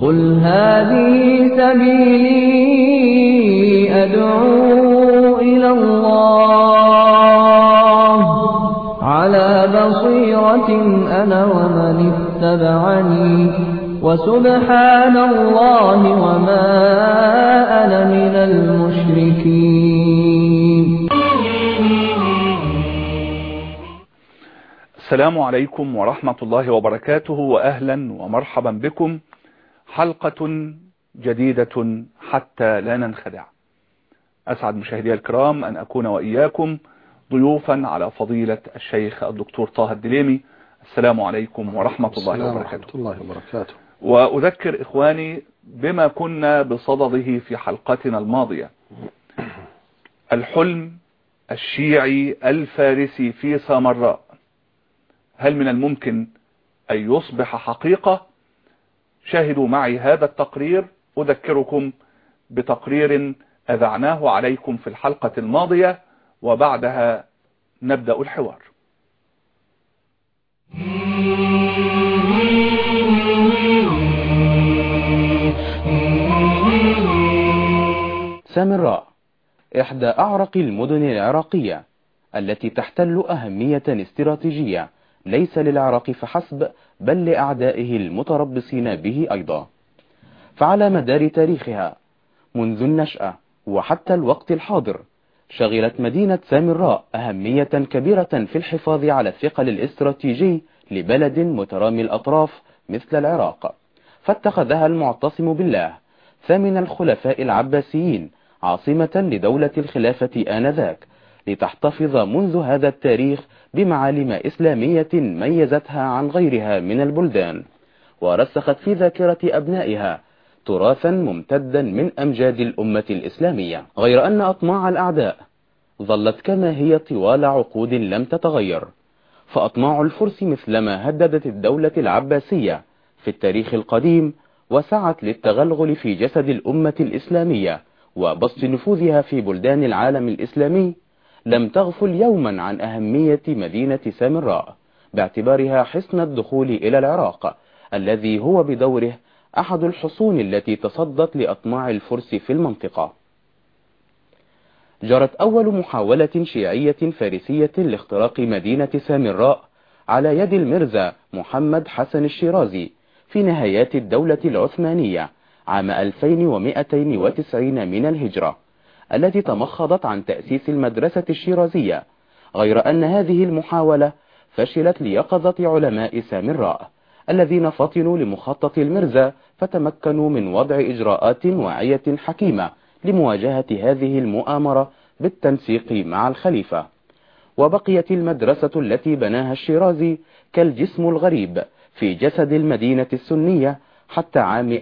قل هذه سبيلي أدعو إلى الله على بصيرة أنا ومن اتبعني وسبحان الله وما أنا من المشركين. السلام عليكم ورحمة الله وبركاته، وأهلا ومرحبا بكم حلقة جديدة حتى لا ننخدع. أسعد مشاهدي الكرام أن أكون وإياكم ضيوفا على فضيلة الشيخ الدكتور طه الدليمي. السلام عليكم ورحمة الله وبركاته. وأذكر إخواني بما كنا بصدده في حلقتنا الماضية. الحلم الشيعي الفارسي في سامراء، هل من الممكن أن يصبح حقيقة؟ شاهدوا معي هذا التقرير. أذكركم بتقرير أذعناه عليكم في الحلقة الماضية، وبعدها نبدأ الحوار. سامراء إحدى أعرق المدن العراقية التي تحتل أهمية استراتيجية ليس للعراق فحسب، بل لأعدائه المتربصين به أيضا. فعلى مدار تاريخها منذ النشأة وحتى الوقت الحاضر شغلت مدينة سامراء أهمية كبيرة في الحفاظ على الثقل الاستراتيجي لبلد مترامي الأطراف مثل العراق، فاتخذها المعتصم بالله ثامن الخلفاء العباسيين عاصمة لدولة الخلافة آنذاك، لتحتفظ منذ هذا التاريخ بمعالم إسلامية ميزتها عن غيرها من البلدان، ورسخت في ذاكرة أبنائها تراثا ممتدا من أمجاد الأمة الإسلامية. غير أن أطماع الأعداء ظلت كما هي طوال عقود لم تتغير، فأطماع الفرس مثلما هددت الدولة العباسية في التاريخ القديم وسعت للتغلغل في جسد الأمة الإسلامية وبسط نفوذها في بلدان العالم الإسلامي، لم تغفل يوما عن أهمية مدينة سامراء باعتبارها حصن الدخول إلى العراق، الذي هو بدوره أحد الحصون التي تصدت لأطماع الفرس في المنطقة. جرت أول محاولة شيعية فارسية لاختراق مدينة سامراء على يد الميرزا محمد حسن الشيرازي في نهايات الدولة العثمانية عام 2290 من الهجرة، التي تمخضت عن تأسيس المدرسة الشيرازية. غير أن هذه المحاولة فشلت ليقظة علماء سامراء الذين فطنوا لمخطط الميرزا، فتمكنوا من وضع إجراءات واعية حكيمة لمواجهة هذه المؤامرة بالتنسيق مع الخليفة. وبقيت المدرسة التي بناها الشيرازي كالجسم الغريب في جسد المدينة السنية حتى عام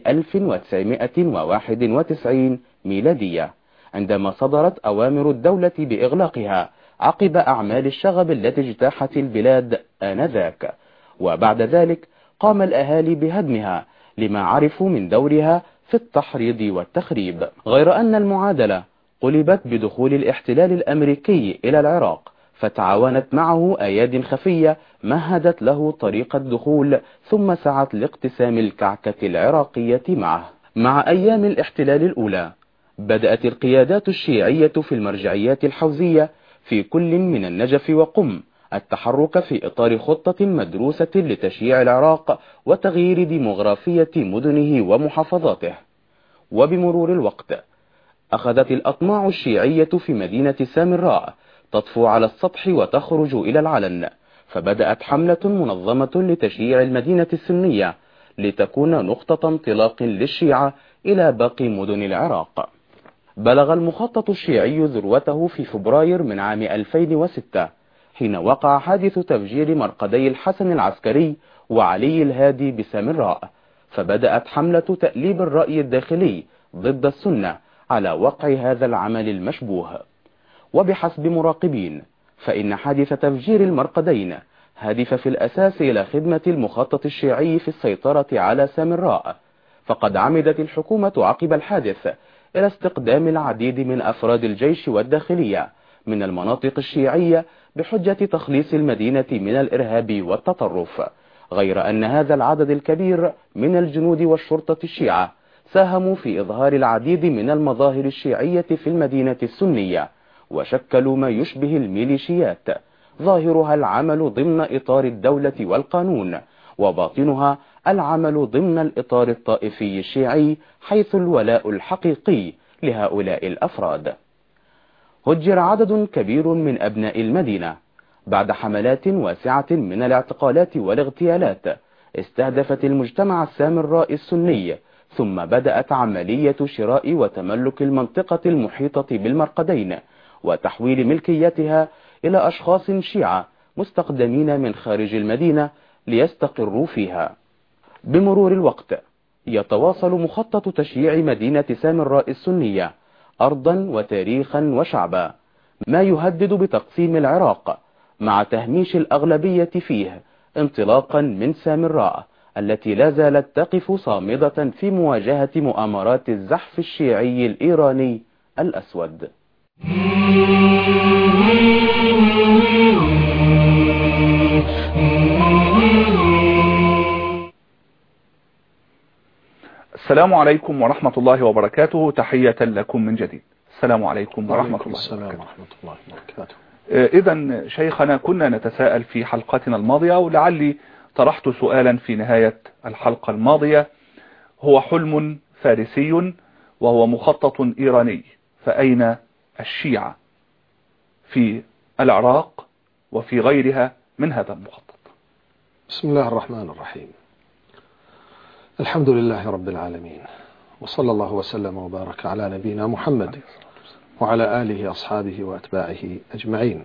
1991 ميلادية، عندما صدرت أوامر الدولة بإغلاقها عقب أعمال الشغب التي اجتاحت البلاد آنذاك. وبعد ذلك قام الأهالي بهدمها لما عرفوا من دورها في التحريض والتخريب. غير أن المعادلة قلبت بدخول الاحتلال الأمريكي إلى العراق، فتعاونت معه أياد خفية مهدت له طريق الدخول، ثم سعت لاقتسام الكعكة العراقية معه. مع أيام الاحتلال الأولى بدأت القيادات الشيعية في المرجعيات الحوزية في كل من النجف وقم التحرك في إطار خطة مدروسة لتشييع العراق وتغيير ديموغرافية مدنه ومحافظاته. وبمرور الوقت أخذت الأطماع الشيعية في مدينة سامراء تطفو على السطح وتخرج إلى العلن، فبدأت حملة منظمة لتشييع المدينة السنية لتكون نقطة انطلاق للشيعة إلى باقي مدن العراق. بلغ المخطط الشيعي ذروته في فبراير من عام 2006 حين وقع حادث تفجير مرقدي الحسن العسكري وعلي الهادي بسامراء، فبدأت حملة تأليب الرأي الداخلي ضد السنة على وقع هذا العمل المشبوه. وبحسب مراقبين فإن حادث تفجير المرقدين هدف في الأساس إلى خدمة المخطط الشيعي في السيطرة على سامراء، فقد عمدت الحكومة عقب الحادث إلى استقدام العديد من أفراد الجيش والداخلية من المناطق الشيعية بحجة تخليص المدينة من الإرهاب والتطرف، غير أن هذا العدد الكبير من الجنود والشرطة الشيعة ساهموا في إظهار العديد من المظاهر الشيعية في المدينة السنية، وشكلوا ما يشبه الميليشيات، ظاهرها العمل ضمن إطار الدولة والقانون، وباطنها العمل ضمن الإطار الطائفي الشيعي، حيث الولاء الحقيقي لهؤلاء الأفراد. هجر عدد كبير من أبناء المدينة بعد حملات واسعة من الاعتقالات والاغتيالات استهدفت المجتمع السامراء السني، ثم بدأت عملية شراء وتملك المنطقة المحيطة بالمرقدين وتحويل ملكيتها إلى أشخاص شيعة مستخدمين من خارج المدينة ليستقروا فيها. بمرور الوقت يتواصل مخطط تشييع مدينة سامراء السنية أرضا وتاريخا وشعبا، ما يهدد بتقسيم العراق مع تهميش الأغلبية فيه، انطلاقا من سامراء التي لا زالت تقف صامدة في مواجهة مؤامرات الزحف الشيعي الإيراني الأسود. السلام عليكم ورحمة الله وبركاته. تحية لكم من جديد. السلام عليكم ورحمة الله وبركاته. إذن شيخنا، كنا نتساءل في حلقتنا الماضية، ولعلي طرحت سؤالا في نهاية الحلقة الماضية: هو حلم فارسي وهو مخطط إيراني، فأين الشيعة في العراق وفي غيرها من هذا المخطط؟ بسم الله الرحمن الرحيم. الحمد لله رب العالمين، وصلى الله وسلم وبارك على نبينا محمد وعلى آله أصحابه وأتباعه أجمعين.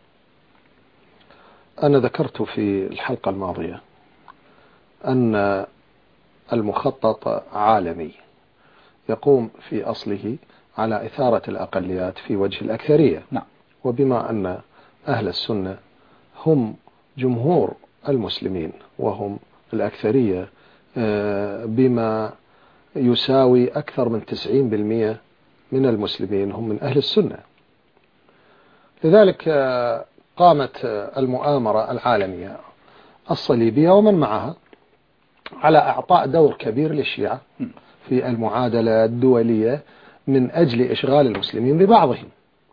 أنا ذكرت في الحلقة الماضية أن المخطط عالمي يقوم في أصله على إثارة الأقليات في وجه الأكثرية. نعم. وبما أن أهل السنة هم جمهور المسلمين وهم الأكثرية بما يساوي أكثر من 90% من المسلمين هم من أهل السنة، لذلك قامت المؤامرة العالمية الصليبية ومن معها على إعطاء دور كبير للشيعة في المعادلة الدولية من أجل إشغال المسلمين ببعضهم.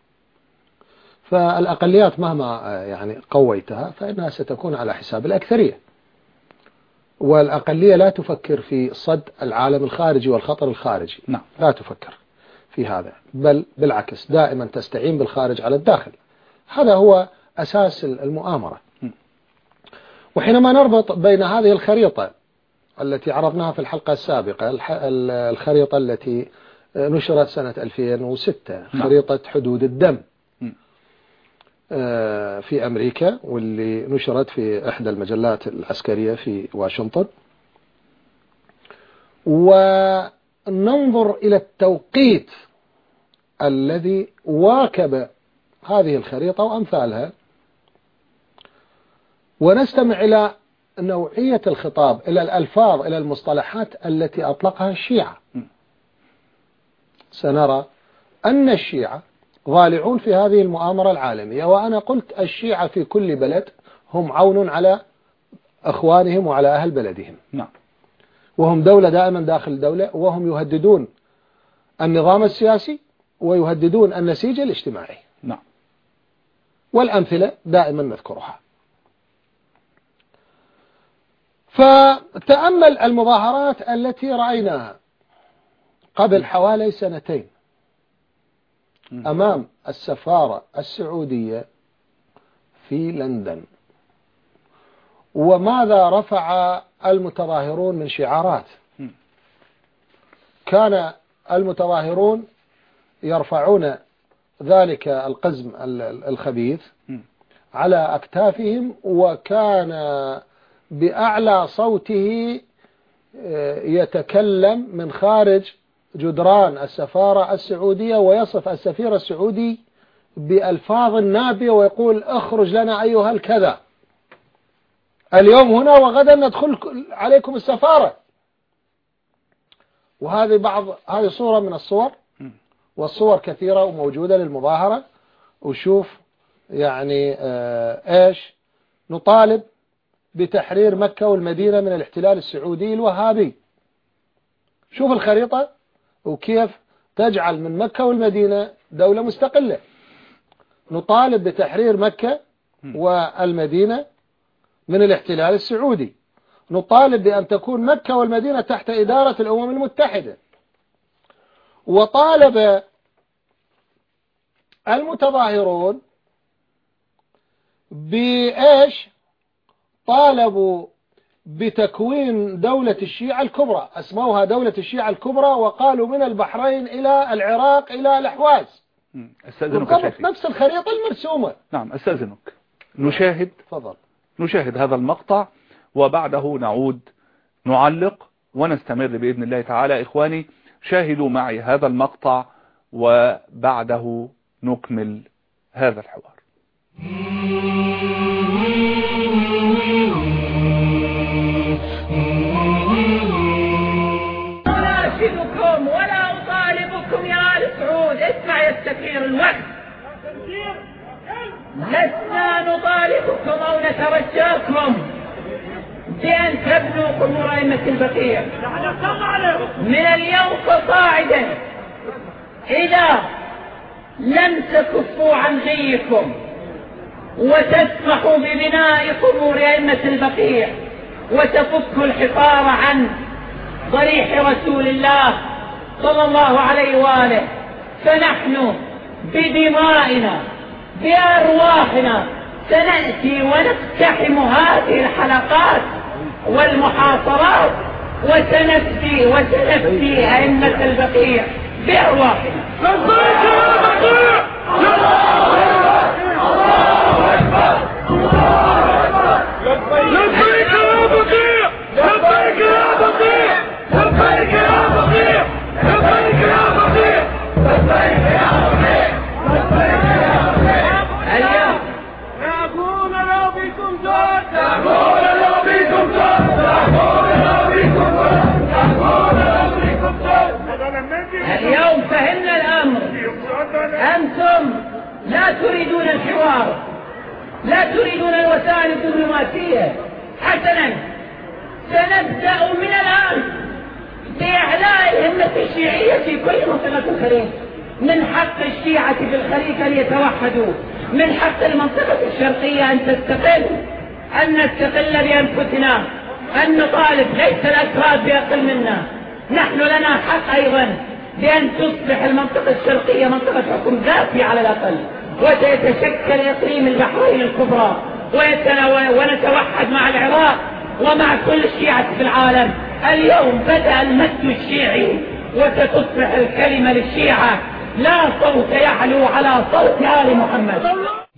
فالأقليات مهما يعني قويتها فإنها ستكون على حساب الأكثرية، والأقلية لا تفكر في صد العالم الخارجي والخطر الخارجي. نعم. لا تفكر في هذا، بل بالعكس دائما تستعين بالخارج على الداخل. هذا هو أساس المؤامرة. وحينما نربط بين هذه الخريطة التي عرضناها في الحلقة السابقة، الخريطة التي نشرت سنة 2006، خريطة حدود الدم في أمريكا، واللي نشرت في إحدى المجلات العسكرية في واشنطن، وننظر إلى التوقيت الذي واكب هذه الخريطة وأمثالها، ونستمع إلى نوعية الخطاب، إلى الألفاظ، إلى المصطلحات التي أطلقها الشيعة، سنرى أن الشيعة ضالعون في هذه المؤامرة العالمية. وأنا قلت الشيعة في كل بلد هم عون على أخوانهم وعلى أهل بلدهم. نعم. وهم دولة دائما داخل دولة، وهم يهددون النظام السياسي ويهددون النسيج الاجتماعي. نعم. والأمثلة دائما نذكرها. فتأمل المظاهرات التي رأيناها قبل حوالي 2 أمام السفارة السعودية في لندن، وماذا رفع المتظاهرون من شعارات. كان المتظاهرون يرفعون ذلك القزم الخبيث على أكتافهم، وكان بأعلى صوته يتكلم من خارج جدران السفارة السعودية، ويصف السفير السعودي بألفاظ نابية ويقول: اخرج لنا أيها الكذا، اليوم هنا وغدا ندخل عليكم السفارة. هذه صورة من الصور، والصور كثيرة وموجودة للمظاهرة. وشوف يعني ايش نطالب بتحرير مكة والمدينة من الاحتلال السعودي الوهابي. شوف الخريطة وكيف تجعل من مكة والمدينة دولة مستقلة. نطالب بتحرير مكة والمدينة من الاحتلال السعودي. نطالب بأن تكون مكة والمدينة تحت إدارة الأمم المتحدة. وطالب المتظاهرون بإيش؟ طالبوا بتكوين دولة الشيعة الكبرى، اسموها دولة الشيعة الكبرى، وقالوا من البحرين إلى العراق إلى الأحواز. أستأذنك نفس الخريطة المرسومة. نعم أستأذنك. نشاهد هذا المقطع وبعده نعود نعلق ونستمر بإذن الله تعالى. إخواني شاهدوا معي هذا المقطع وبعده نكمل هذا الحوار. أناشدكم ولا أطالبكم يا آل سعود، اسمع يا السفير الوقت، لسنا نطالبكم أو نترجاكم بأن تبنوا قبور أئمة البقيع. من اليوم فصاعدا إذا لم تكفوا عن غيكم وتسمحوا ببناء قبور أئمة البقيع وتفكوا الحصار عن ضريح رسول الله صلى الله عليه وآله، فنحن بدمائنا بأرواحنا سنأتي ونقتحم هذه الحلقات والمحاصرات وسنفدي أئمة البقيع بأرواحنا. اليوم فهمنا الأمر. أنتم لا تريدون الحوار، لا تريدون الوسائل الدبلوماسية. حسنا، سنبدأ من الآن بإعلاء الهمة الشيعية في كل منطقة الخليج. من حق الشيعة في الخليج أن يتوحدوا، من حق المنطقة الشرقية أن تستقل، أن نستقل بأنفسنا، أن نطالب ليس الأكراد بأقل منا. نحن لنا حق أيضا بأن تصبح المنطقة الشرقية منطقة حكم ذاتي على الأقل، وسيتشكل إقليم البحرين الكبرى ونتوحد مع العراق ومع كل الشيعة في العالم. اليوم بدأ المد الشيعي وستصبح الكلمة للشيعة لا صوت يعلو على صوت آل محمد.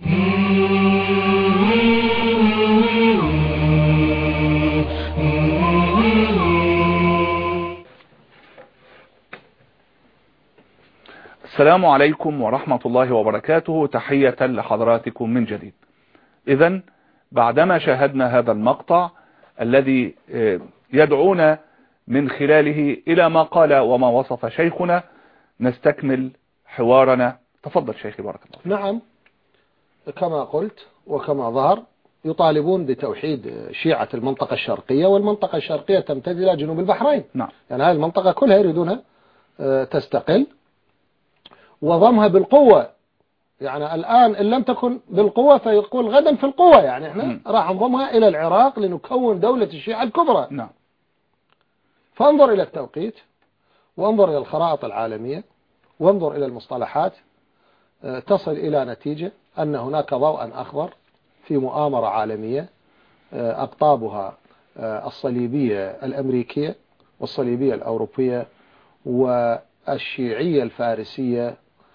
السلام عليكم ورحمة الله وبركاته. تحية لحضراتكم من جديد. إذن بعدما شاهدنا هذا المقطع الذي يدعونا من خلاله إلى ما قال وما وصف شيخنا، نستكمل حوارنا. تفضل شيخي بارك الله. نعم، كما قلت وكما ظهر يطالبون بتوحيد شيعة المنطقة الشرقية، والمنطقة الشرقية تمتد إلى جنوب البحرين. نعم. يعني هذه المنطقة كلها يريدونها تستقل وضمها بالقوة. يعني الآن إن لم تكن بالقوة فيقول غدا في القوة. يعني احنا راح نضمها إلى العراق لنكون دولة الشيعة الكبرى. نعم. فانظر إلى التوقيت، وانظر إلى الخرائط العالمية، وانظر إلى المصطلحات، تصل إلى نتيجة أن هناك ضوءا أخضر في مؤامرة عالمية أقطابها الصليبية الأمريكية والصليبية الأوروبية والشيعية الفارسية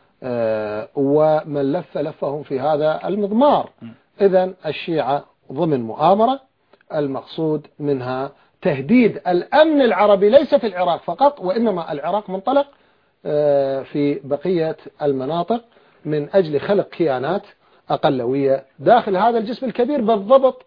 ومن لفهم في هذا المضمار. إذن الشيعة ضمن مؤامرة المقصود منها تهديد الأمن العربي، ليس في العراق فقط، وإنما العراق منطلق في بقية المناطق من أجل خلق كيانات أقلوية داخل هذا الجسم الكبير، بالضبط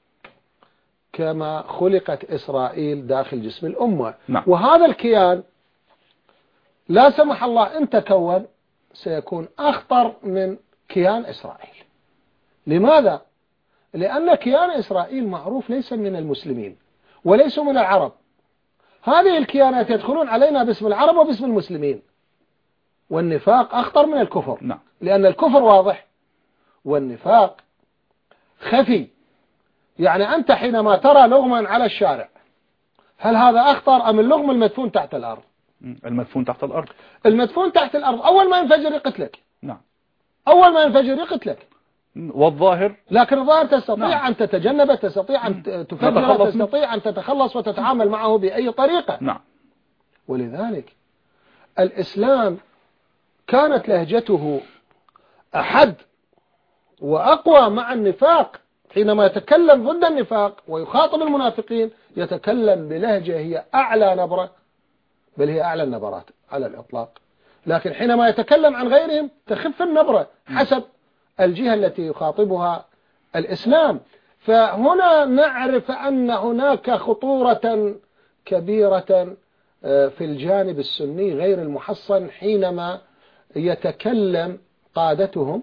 كما خلقت إسرائيل داخل جسم الأمة. نعم. وهذا الكيان لا سمح الله إن تكون سيكون أخطر من كيان إسرائيل. لماذا؟ لأن كيان إسرائيل معروف ليس من المسلمين وليسوا من العرب. هذه الكيانات يدخلون علينا باسم العرب وباسم المسلمين، والنفاق أخطر من الكفر. نعم. لأن الكفر واضح والنفاق خفي. يعني أنت حينما ترى لغما على الشارع، هل هذا أخطر أم اللغم المدفون تحت الأرض؟ المدفون تحت الأرض. المدفون تحت الأرض أول ما ينفجر يقتلك. نعم. أول ما ينفجر يقتلك. والظاهر، لكن الظاهر تستطيع نعم. أن تتجنب، تستطيع أن تفجر، تستطيع أن تتخلص وتتعامل معه بأي طريقة. نعم. ولذلك الإسلام كانت لهجته أحد وأقوى مع النفاق. حينما يتكلم ضد النفاق ويخاطب المنافقين يتكلم بلهجة هي أعلى نبرة، بل هي أعلى النبرات على الإطلاق. لكن حينما يتكلم عن غيرهم تخف النبرة حسب الجهة التي يخاطبها الإسلام. فهنا نعرف أن هناك خطورة كبيرة في الجانب السني غير المحصن حينما يتكلم قادتهم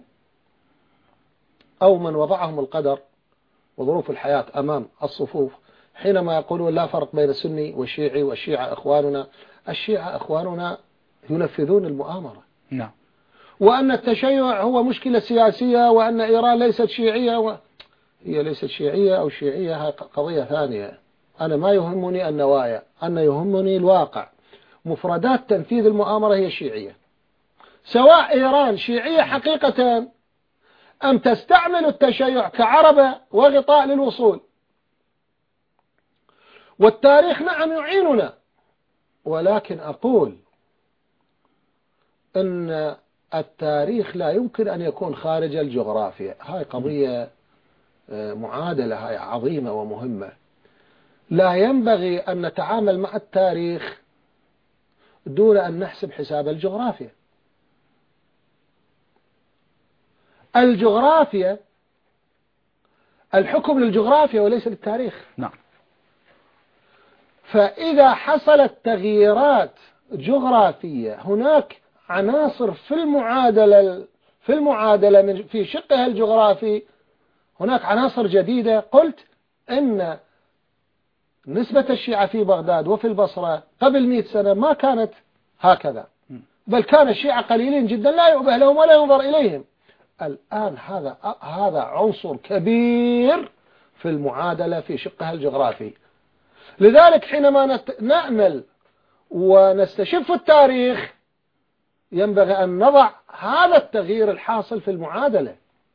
أو من وضعهم القدر وظروف الحياة أمام الصفوف، حينما يقولون لا فرق بين السني والشيعي والشيعة إخواننا. الشيعة إخواننا ينفذون المؤامرة. نعم. وأن التشيع هو مشكلة سياسية، وأن إيران ليست شيعية هي ليست شيعية أو شيعية قضية ثانية. أنا ما يهمني النوايا، أنا يهمني الواقع. مفردات تنفيذ المؤامرة هي الشيعية، سواء إيران شيعية حقيقة أم تستعمل التشيع كعربة وغطاء للوصول. والتاريخ نعم يعيننا، ولكن أقول أن التاريخ لا يمكن أن يكون خارج الجغرافيا. هاي قضية معادلة، هاي عظيمة ومهمة. لا ينبغي أن نتعامل مع التاريخ دون أن نحسب حساب الجغرافيا. الجغرافيا الحكم للجغرافيا وليس للتاريخ. نعم. فإذا حصلت تغييرات جغرافية هناك عناصر في المعادلة في شقها الجغرافي هناك عناصر جديدة. قلت إن نسبة الشيعة في بغداد وفي البصرة قبل 100 سنة ما كانت هكذا، بل كان الشيعة قليلين جدا لا يؤبه لهم ولا ينظر إليهم. الآن هذا عنصر كبير في المعادلة في شقها الجغرافي. لذلك حينما نأمل ونستشف التاريخ ينبغي أن نضع هذا التغيير الحاصل في المعادلة.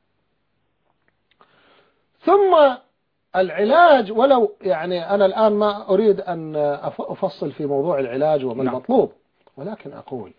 ثم العلاج، ولو يعني أنا الآن ما أريد أن أفصل في موضوع العلاج وما المطلوب، ولكن أقول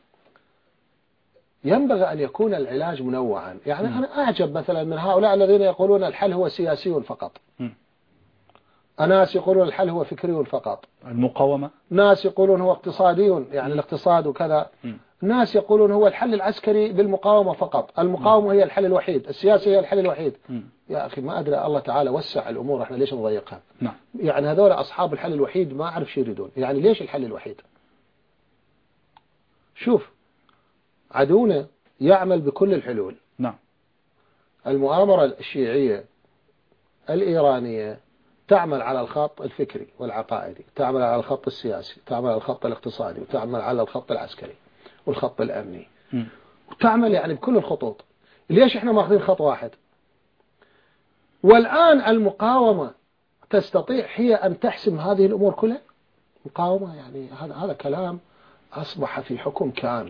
ينبغي أن يكون العلاج منوعا. يعني أنا أعجب مثلا من هؤلاء الذين يقولون الحل هو سياسي فقط، ناس يقولون الحل هو فكري فقط، المقاومة، ناس يقولون هو اقتصادي يعني الاقتصاد وكذا، ناس يقولون هو الحل العسكري بالمقاومة فقط، المقاومة هي الحل الوحيد، السياسي هي الحل الوحيد. يا أخي ما أدري الله تعالى وسع الأمور، احنا ليش نضيقها؟ يعني هذول أصحاب الحل الوحيد ما أعرف شو يريدون. يعني ليش الحل الوحيد؟ شوف عدونا يعمل بكل الحلول. نعم. المؤامرة الشيعية الإيرانية تعمل على الخط الفكري والعقائدي، تعمل على الخط السياسي، تعمل على الخط الاقتصادي، وتعمل على الخط العسكري والخط الأمني، وتعمل يعني بكل الخطوط. ليش احنا ماخذين خط واحد؟ والآن المقاومة تستطيع هي أن تحسم هذه الأمور كلها؟ مقاومة يعني هذا كلام أصبح في حكم كامل.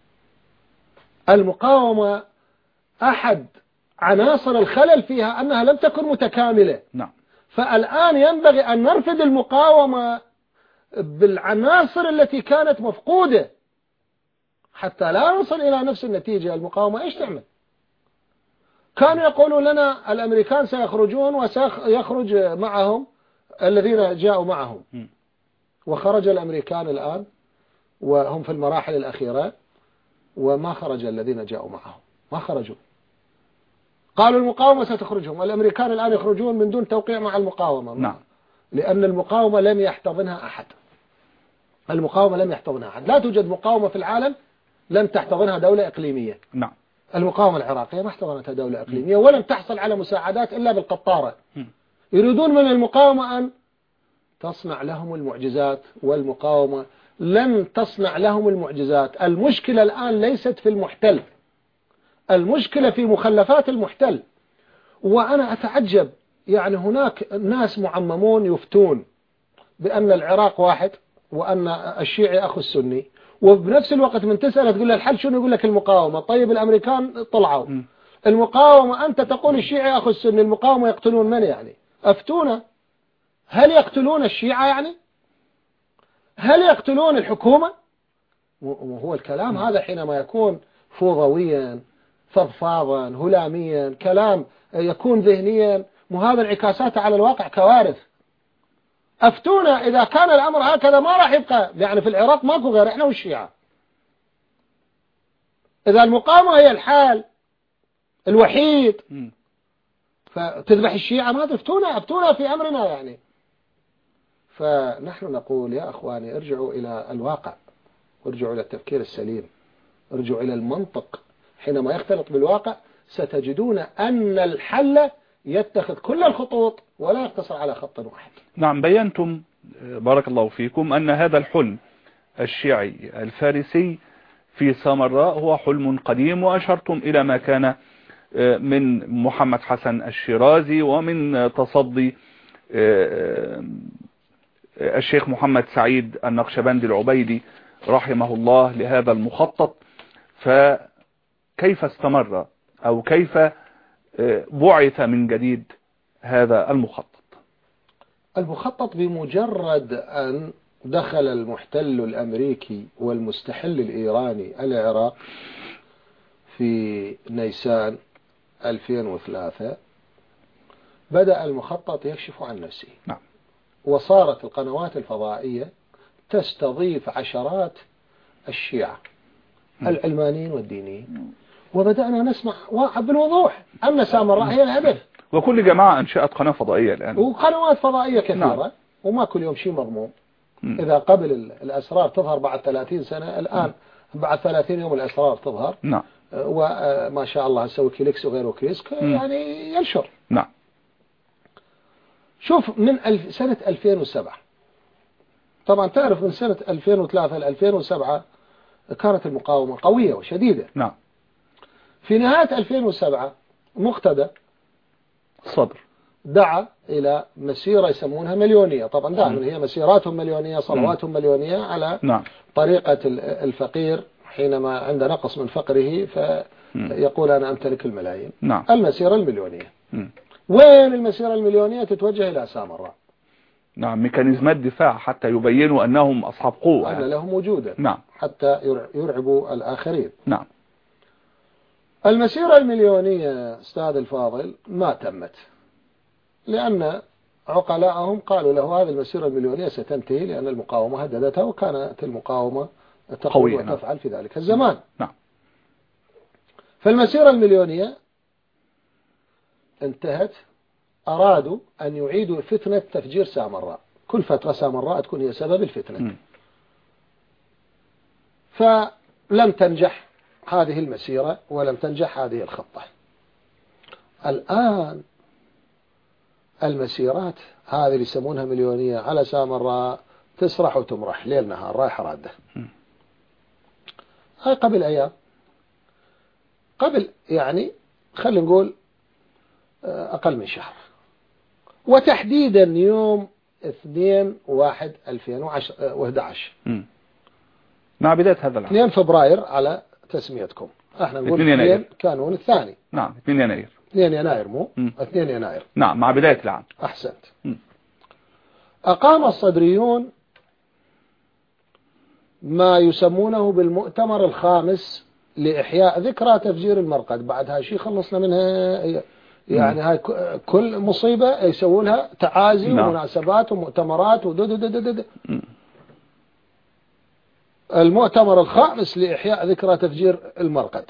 المقاومة أحد عناصر الخلل فيها أنها لم تكن متكاملة. نعم. فالآن ينبغي أن نرفض المقاومة بالعناصر التي كانت مفقودة حتى لا نصل إلى نفس النتيجة. المقاومة إيش تعمل؟ كانوا يقولوا لنا الأمريكان سيخرجون وسيخرج معهم الذين جاءوا معهم، وخرج الأمريكان الآن وهم في المراحل الأخيرة وما خرج الذين جاءوا معهم، ما خرجوا. قالوا المقاومة ستخرجهم، الأمريكان الآن يخرجون من دون توقيع مع المقاومة. نعم. لأن المقاومة لم يحتضنها أحد. المقاومة لم يحتضنها أحد. لا توجد مقاومة في العالم لم تحتضنها دولة إقليمية. نعم. المقاومة العراقية ما احتضنتها دولة إقليمية ولم تحصل على مساعدات إلا بالقطارة. يريدون من المقاومة أن تصنع لهم المعجزات، والمقاومة لن تصنع لهم المعجزات. المشكلة الآن ليست في المحتل، المشكلة في مخلفات المحتل. وأنا أتعجب، يعني هناك ناس معممون يفتون بأن العراق واحد وأن الشيعي أخو السني، وبنفس الوقت من تسأله تقول له الحل شنو، يقول لك المقاومة. طيب الأمريكان طلعوا المقاومة، أنت تقول الشيعي أخو السني، المقاومة يقتلون من يعني؟ أفتونا، هل يقتلون الشيعة يعني؟ هل يقتلون الحكومة؟ وهو الكلام هذا حينما يكون فوضويا فضفاضا هلاميا، كلام يكون ذهنيا، وهذا انعكاساته على الواقع كوارث. أفتونا إذا كان الأمر هكذا ما راح يبقى، يعني في العراق ماكو غير إحنا والشيعة. إذا المقاومة هي الحال الوحيد فتذبح الشيعة، ما أفتونا في أمرنا يعني. فنحن نقول يا أخواني ارجعوا إلى الواقع، ارجعوا إلى التفكير السليم، ارجعوا إلى المنطق. حينما يختلط بالواقع ستجدون أن الحل يتخذ كل الخطوط ولا يقتصر على خط واحد. نعم، بينتم بارك الله فيكم أن هذا الحلم الشيعي الفارسي في سامراء هو حلم قديم، وأشرتم إلى ما كان من محمد حسن الشيرازي ومن تصدي الشيخ محمد سعيد النقشبندي العبيدي رحمه الله لهذا المخطط. فكيف استمر أو كيف بعث من جديد هذا المخطط؟ المخطط بمجرد أن دخل المحتل الأمريكي والمستحل الإيراني العراق في نيسان 2003 بدأ المخطط يكشف عن نفسه. نعم. وصارت القنوات الفضائية تستضيف عشرات الشيعة العلمانيين والدينيين، وبدأنا نسمع بالوضوح أن سامراء هي الهدف. وكل جماعة أنشأت قناة فضائية الآن، وقنوات فضائية كثيرة. نعم. وما كل يوم شيء مضمون. إذا قبل الأسرار تظهر بعد 30 سنة، الآن بعد 30 يوم الأسرار تظهر. نعم. وما شاء الله سوي كليكس وغيره كليكس يعني ينشر. نعم. شوف من سنة 2007، طبعا تعرف من سنة 2003 ل 2007 كانت المقاومة قوية وشديدة. نعم. في نهاية 2007 مقتدى الصدر دعا إلى مسيرة يسمونها مليونية. طبعا دائما هي مسيراتهم مليونية، صلواتهم مليونية، على نعم. طريقة الفقير حينما عند نقص من فقره فيقول أنا أمتلك الملايين. نعم. المسيرة المليونية. وين المسيرة المليونية؟ تتوجه إلى سامراء. نعم. ميكانيزمات دفاع حتى يبينوا أنهم أصحاب قوة، أن لهم وجودا. نعم. حتى يرعبوا الآخرين. نعم. المسيرة المليونية أستاذ الفاضل ما تمت، لأن عقلاءهم قالوا له هذه المسيرة المليونية ستنتهي، لأن المقاومة هددتها، وكانت المقاومة تقوي وتفعل في ذلك الزمان. نعم. فالمسيرة المليونية انتهت. أرادوا أن يعيدوا فتنة تفجير سامراء، كل فترة سامراء تكون هي سبب الفتنة. فلم تنجح هذه المسيرة ولم تنجح هذه الخطة. الآن المسيرات هذه اللي يسمونها مليونية على سامراء تسرح وتمرح ليل نهار رايحة رادة. هاي قبل أيام، قبل يعني خلينا نقول أقل من شهر، وتحديدا يوم 2/1/2011 مع بداية هذا العام 2 فبراير على تسميتكم، احنا نقول 2 كانون الثاني. نعم. 2 يناير. 2 يناير مو 2 يناير. نعم. مع بداية العام. أحسنت. أقام الصدريون ما يسمونه بالمؤتمر الخامس لإحياء ذكرى تفجير المرقد. بعد هاي شيء خلصنا منها، يعني هاي كل مصيبة يسووا لها تعازي ومناسبات ومؤتمرات ودد. المؤتمر الخامس لإحياء ذكرى تفجير المرقد،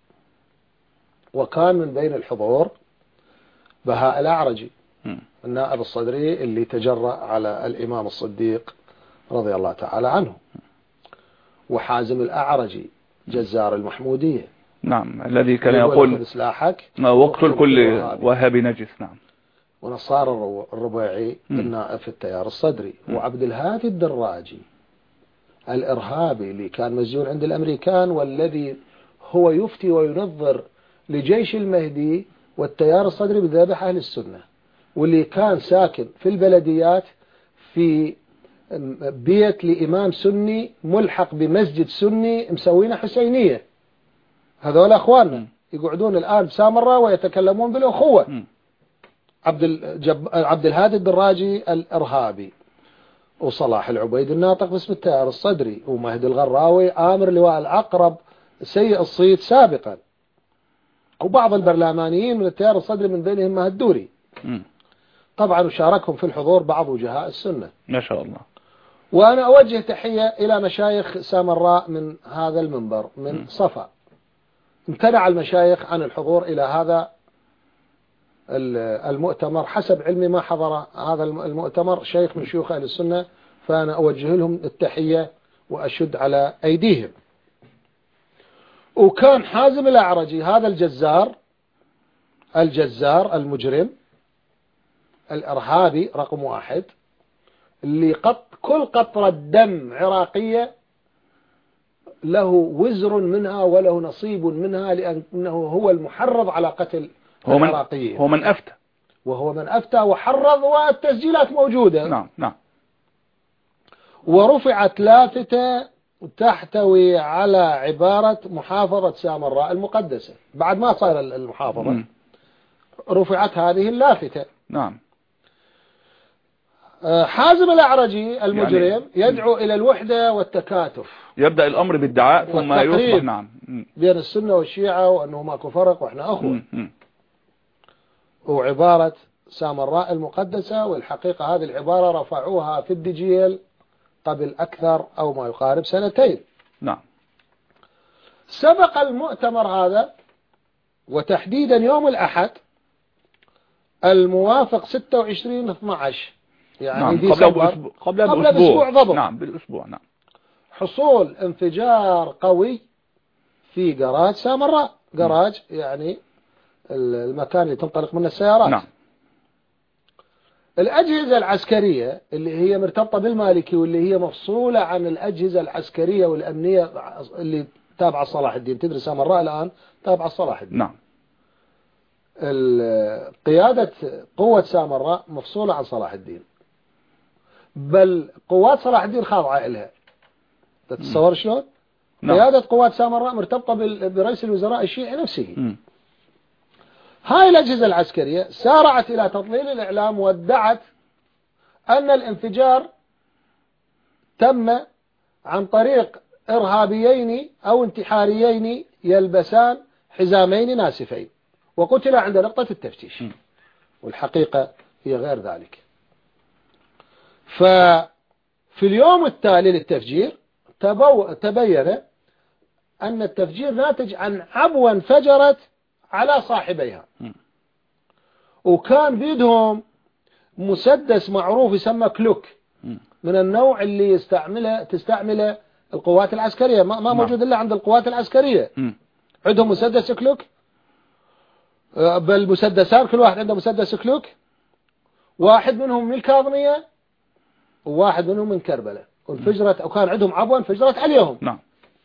وكان من بين الحضور بهاء الأعرجي النائب الصدري اللي تجرأ على الإمام الصديق رضي الله تعالى عنه، وحازم الأعرجي جزار المحمودية، نعم الذي كان يقول يقول سلاحك واقتل كل وهابي نجس. نعم. ونصار الربيعي في التيار الصدري، وعبد الهادي الدراجي الإرهابي اللي كان مسجون عند الأمريكان، والذي هو يفتي وينظر لجيش المهدي والتيار الصدري بذبح أهل السنة، واللي كان ساكن في البلديات في بيت لإمام سني ملحق بمسجد سني مسوينه حسينية. هذول أخواننا يقعدون الآن بسامراء ويتكلمون بالأخوة. عبد الهادي الدراجي الإرهابي، وصلاح العبيد الناطق باسم التيار الصدري، ومهدي الغراوي آمر لواء العقرب سيء الصيت سابقا، وبعض البرلمانيين من التيار الصدري من بينهم مهدوري. طبعا وشاركهم في الحضور بعض وجهاء السنة ما شاء الله. وأنا أوجه تحية إلى مشايخ سامراء من هذا المنبر من صفا. امتنع المشايخ عن الحضور إلى هذا المؤتمر، حسب علمي ما حضر هذا المؤتمر شيخ من شيوخ أهل السنة، فأنا أوجه لهم التحية وأشد على أيديهم. وكان حازم الأعرجي هذا الجزار المجرم الإرهابي رقم 1 اللي كل قطرة دم عراقية له وزر منها وله نصيب منها، لأنه هو المحرض على قتل العراقيين. هو من أفتى، وهو من أفتى وحرض، والتسجيلات موجودة. نعم نعم. ورفعت لافتة تحتوي على عبارة محافظة سامراء المقدسة بعد ما صار المحافظة. رفعت هذه اللافتة. نعم. حازم الأعرجي المجرم يدعو إلى الوحدة والتكاتف. يبدأ الأمر بالدعاء ثم يصبح نعم بين السنة والشيعة، وأنه ماكو فرق وإحنا أخوة. وعبارة سامراء المقدسة، والحقيقة هذه العبارة رفعوها في الدجيل قبل أكثر أو ما يقارب 2 نعم. سبق المؤتمر هذا، وتحديدا يوم الأحد الموافق 26/12 يعني نعم. قبل بأسبوع ضبط. نعم بالأسبوع. نعم. حصول انفجار قوي في جراج سامراء. جراج يعني المكان اللي تنطلق منه السيارات. نعم. الأجهزة العسكرية اللي هي مرتبطة بالمالكي، واللي هي مفصولة عن الأجهزة العسكرية والأمنية اللي تابعة صلاح الدين. تدري سامراء الآن تابعة صلاح الدين. نعم. قيادة قوة سامراء مفصولة عن صلاح الدين، بل قوات صلاح الدين خاضعة إلها. تتصور شلون؟ نعم. قيادة قوات سامراء مرتبطة برئيس الوزراء الشيعي نفسه. هاي الأجهزة العسكرية سارعت إلى تضليل الإعلام، وادعت أن الانفجار تم عن طريق إرهابيين أو انتحاريين يلبسان حزامين ناسفين، وقتل عند نقطة التفتيش. والحقيقة هي غير ذلك. ففي اليوم التالي للتفجير تبين أن التفجير ناتج عن عبوة انفجرت على صاحبيها، وكان بيدهم مسدس معروف يسمى كلوك من النوع اللي تستعمله القوات العسكرية. ما موجود إلا عند القوات العسكرية. عندهم مسدس كلوك، بل مسدسان كل واحد عنده مسدس كلوك، واحد منهم من الكاظمية وواحد منهم من كربلاء، وانفجرت، أو كان عندهم عبوة انفجرت عليهم. نعم.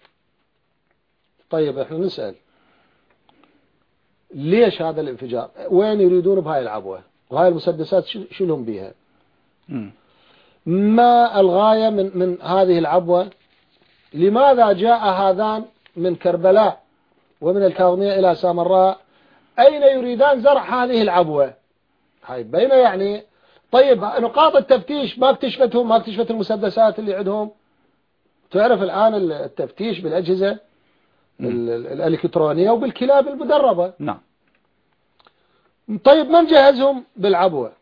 طيب احنا نسأل ليش هذا الانفجار؟ وين يريدون بهاي العبوة؟ وهاي المسدسات شو لهم بيها؟ ما الغاية من هذه العبوة؟ لماذا جاء هذان من كربلاء ومن الكاظمية إلى سامراء؟ أين يريدان زرع هذه العبوة؟ هاي بين يعني. طيب نقاط التفتيش ما اكتشفتهم، ما اكتشفت المسدسات اللي عندهم. تعرف الآن التفتيش بالأجهزة الإلكترونية وبالكلاب المدربة. نعم. طيب من جهزهم بالعبوة؟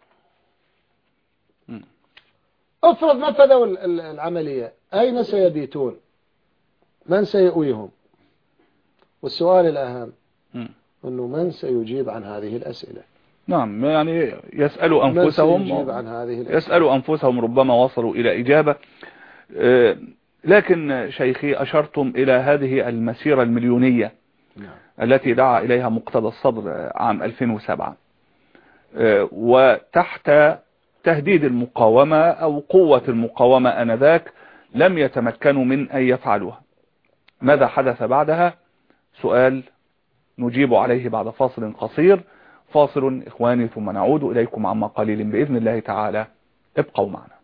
افرض نفذوا العملية، أين سيبيتون؟ من سيؤويهم؟ والسؤال الأهم أنه من سيجيب عن هذه الأسئلة؟ نعم. يعني يسألوا أنفسهم ربما وصلوا إلى إجابة. لكن شيخي أشرتم إلى هذه المسيرة المليونية التي دعا إليها مقتدى الصدر عام 2007 وتحت تهديد المقاومة أو قوة المقاومة آنذاك لم يتمكنوا من أن يفعلوها. ماذا حدث بعدها؟ سؤال نجيب عليه بعد فاصل قصير. فاصل إخواني ثم نعود إليكم عما قليل بإذن الله تعالى. ابقوا معنا.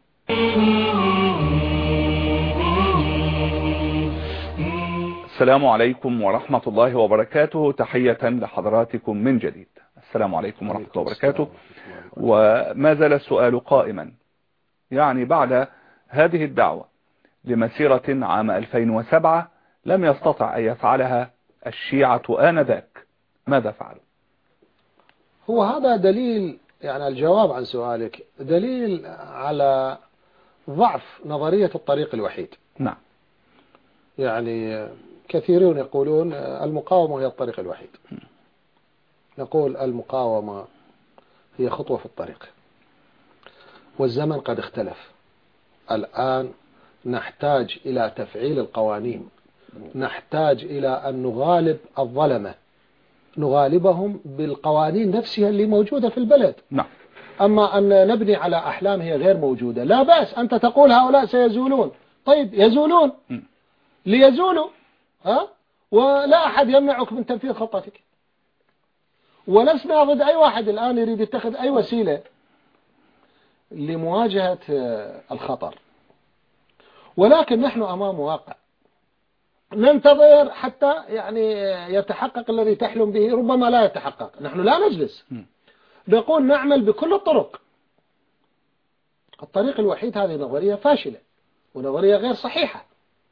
السلام عليكم ورحمة الله وبركاته. تحية لحضراتكم من جديد. السلام عليكم ورحمة الله وبركاته. وما زال السؤال قائما، يعني بعد هذه الدعوة لمسيرة عام 2007 لم يستطع أن يفعلها الشيعة آنذاك، ماذا فعلوا؟ هو هذا دليل، يعني الجواب عن سؤالك دليل على ضعف نظرية الطريق الوحيد. نعم. يعني كثيرون يقولون المقاومة هي الطريق الوحيد. نقول المقاومة هي خطوة في الطريق، والزمن قد اختلف. الآن نحتاج إلى تفعيل القوانين، نحتاج إلى أن نغالب الظلمة، نغالبهم بالقوانين نفسها اللي موجودة في البلد. نعم. أما أن نبني على أحلام هي غير موجودة. لا بأس أنت تقول هؤلاء سيزولون، طيب يزولون، ليزولوا، ولا أحد يمنعك من تنفيذ خطتك، ولسنا ضد أي واحد الآن يريد يتخذ أي وسيلة لمواجهة الخطر، ولكن نحن أمام واقع ننتظر حتى يعني يتحقق الذي تحلم به، ربما لا يتحقق. نحن لا نجلس، نقول نعمل بكل الطرق. الطريق الوحيد هذه نظرية فاشلة ونظرية غير صحيحة.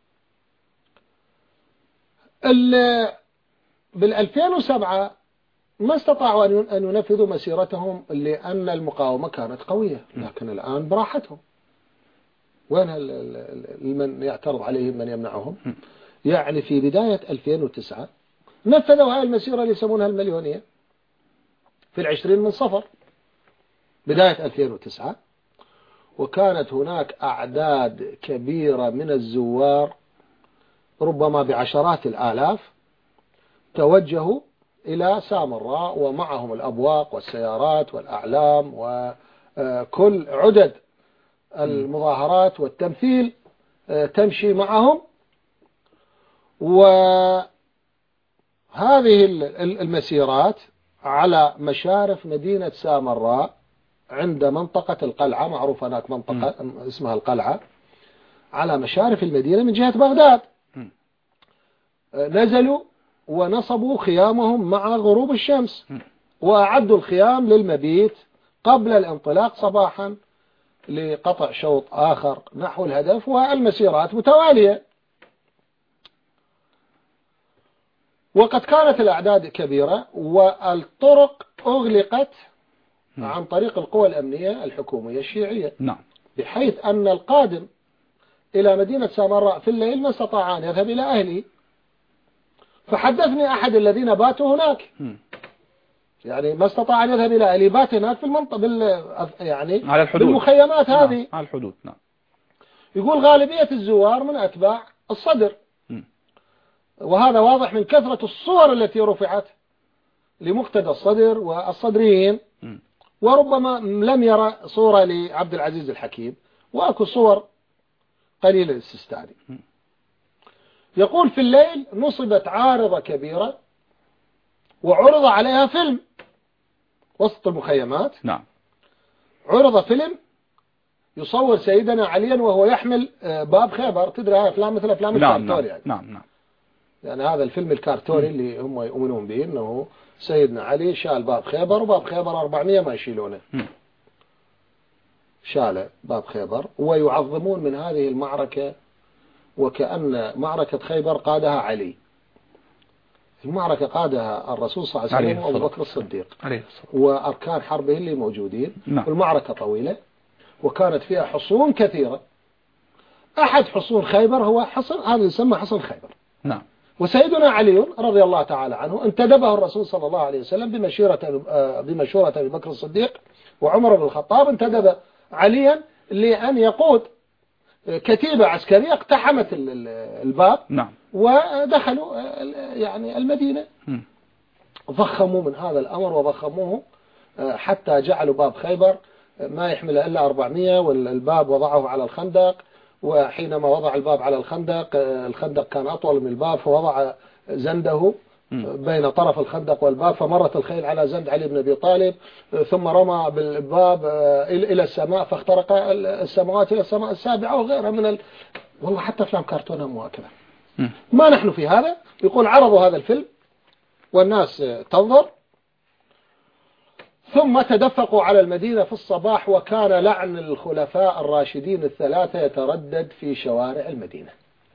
بال2007 ما استطاعوا أن ينفذوا مسيرتهم لأن المقاومة كانت قوية، لكن الآن براحتهم. وين من يعترض عليهم، من يمنعهم؟ يعني في بداية 2009 نفذوا هذه المسيرة اللي يسمونها المليونية في 20 من صفر بداية 2009، وكانت هناك أعداد كبيرة من الزوار ربما بعشرات الآلاف توجهوا إلى سامراء، ومعهم الأبواق والسيارات والأعلام وكل عدد المظاهرات والتمثيل تمشي معهم. وهذه المسيرات على مشارف مدينة سامراء عند منطقة القلعة، معروف هناك منطقة اسمها القلعة، على مشارف المدينة من جهة بغداد. نزلوا ونصبوا خيامهم مع غروب الشمس، وأعدوا الخيام للمبيت قبل الانطلاق صباحا لقطع شوط آخر نحو الهدف، والمسيرات متوالية. وقد كانت الأعداد كبيرة، والطرق أغلقت عن طريق القوى الأمنية الحكومية الشيعية. نعم. بحيث أن القادم إلى مدينة سامراء في الليل ما استطاع أن يذهب إلى أهله. فحدثني أحد الذين باتوا هناك، يعني ما استطاع أن يذهب إلى أهله، بات هناك في المنطقة يعني على الحدود، بالمخيمات هذه. نعم. على الحدود. نعم. يقول غالبية الزوار من أتباع الصدر، وهذا واضح من كثرة الصور التي رفعت لمقتدى الصدر والصدريين، وربما لم يرى صورة لعبد العزيز الحكيم، وأكو صور قليلة للسيستاني. يقول في الليل نصبت عارضة كبيرة وعرض عليها فيلم وسط المخيمات. نعم. عرض فيلم يصور سيدنا عليا وهو يحمل باب خيبر. تدري هاي أفلام مثل أفلام الكارتون يعني. نعم. يعني هذا الفيلم الكارتوني اللي هم يؤمنون به أنه سيدنا علي شال باب خيبر، وباب خيبر 400 ما يشيلونه، شال باب خيبر، ويعظمون من هذه المعركة وكأن معركة خيبر قادها علي. المعركة قادها الرسول صلى الله عليه وسلم وأبو بكر الصديق وأركان حربه اللي موجودين. والمعركة طويلة وكانت فيها حصون كثيرة. أحد حصون خيبر هو حصن، هذا يسمى حصن خيبر. نعم. وسيدنا علي رضي الله تعالى عنه انتدبه الرسول صلى الله عليه وسلم بمشورة أبي بكر الصديق وعمر بن الخطاب. انتدب عليا لأن يقود كتيبة عسكرية اقتحمت الباب. نعم. ودخلوا يعني المدينة ضخموا من هذا الأمر وضخموه حتى جعلوا باب خيبر ما يحمل إلا 400، والباب وضعه على الخندق، وحينما وضع الباب على الخندق كان أطول من الباب، فوضع زنده بين طرف الخندق والباب، فمرت الخيل على زند علي بن أبي طالب، ثم رمى بالباب إلى السماء فاخترق السماوات إلى السماء السابعة وغيرها والله حتى أفلام كرتونة مواكبة. ما نحن في هذا. يقول عرضوا هذا الفيلم والناس تنظر، ثم تدفقوا على المدينة في الصباح، وكان لعن الخلفاء الراشدين الثلاثة يتردد في شوارع المدينة.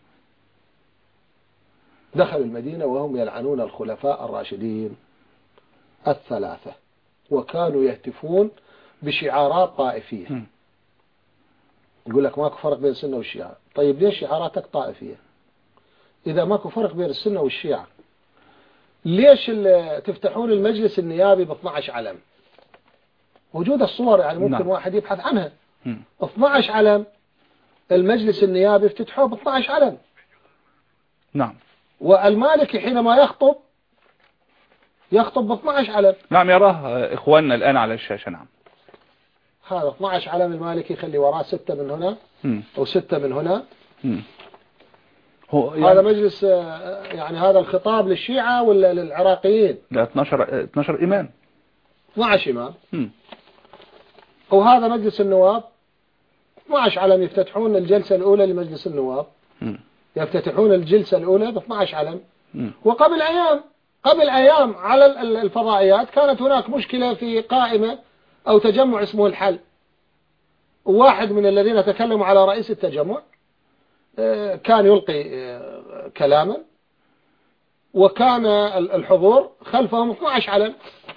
دخلوا المدينة وهم يلعنون الخلفاء الراشدين الثلاثة، وكانوا يهتفون بشعارات طائفية. يقول لك ماكو فرق بين السنة والشيعة. طيب ليش شعاراتك طائفية؟ إذا ماكو فرق بين السنة والشيعة، ليش تفتحون المجلس النيابي ب 12 علم؟ وجود الصور يعني ممكن واحد يبحث عنها. 12 علم، المجلس النيابي افتتحوه ب 12 علم. نعم. والمالكي حينما يخطب ب 12 علم. نعم، يراه إخواننا الآن على الشاشة. نعم، هذا 12 علم المالكي، خلي وراه 6 من هنا أو 6 من هنا. هو يعني هذا مجلس يعني هذا الخطاب للشيعة ولا للعراقيين؟ ده 12 إمام. 12 إمام. وهذا مجلس النواب 12 علم، يفتتحون الجلسة الأولى لمجلس النواب. يفتتحون الجلسة الأولى ب 12 علم. وقبل أيام على الفضائيات كانت هناك مشكلة في قائمة أو تجمع اسمه الحل، وواحد من الذين تكلموا على رئيس التجمع كان يلقي كلاما، وكان الحضور خلفهم 12 علم.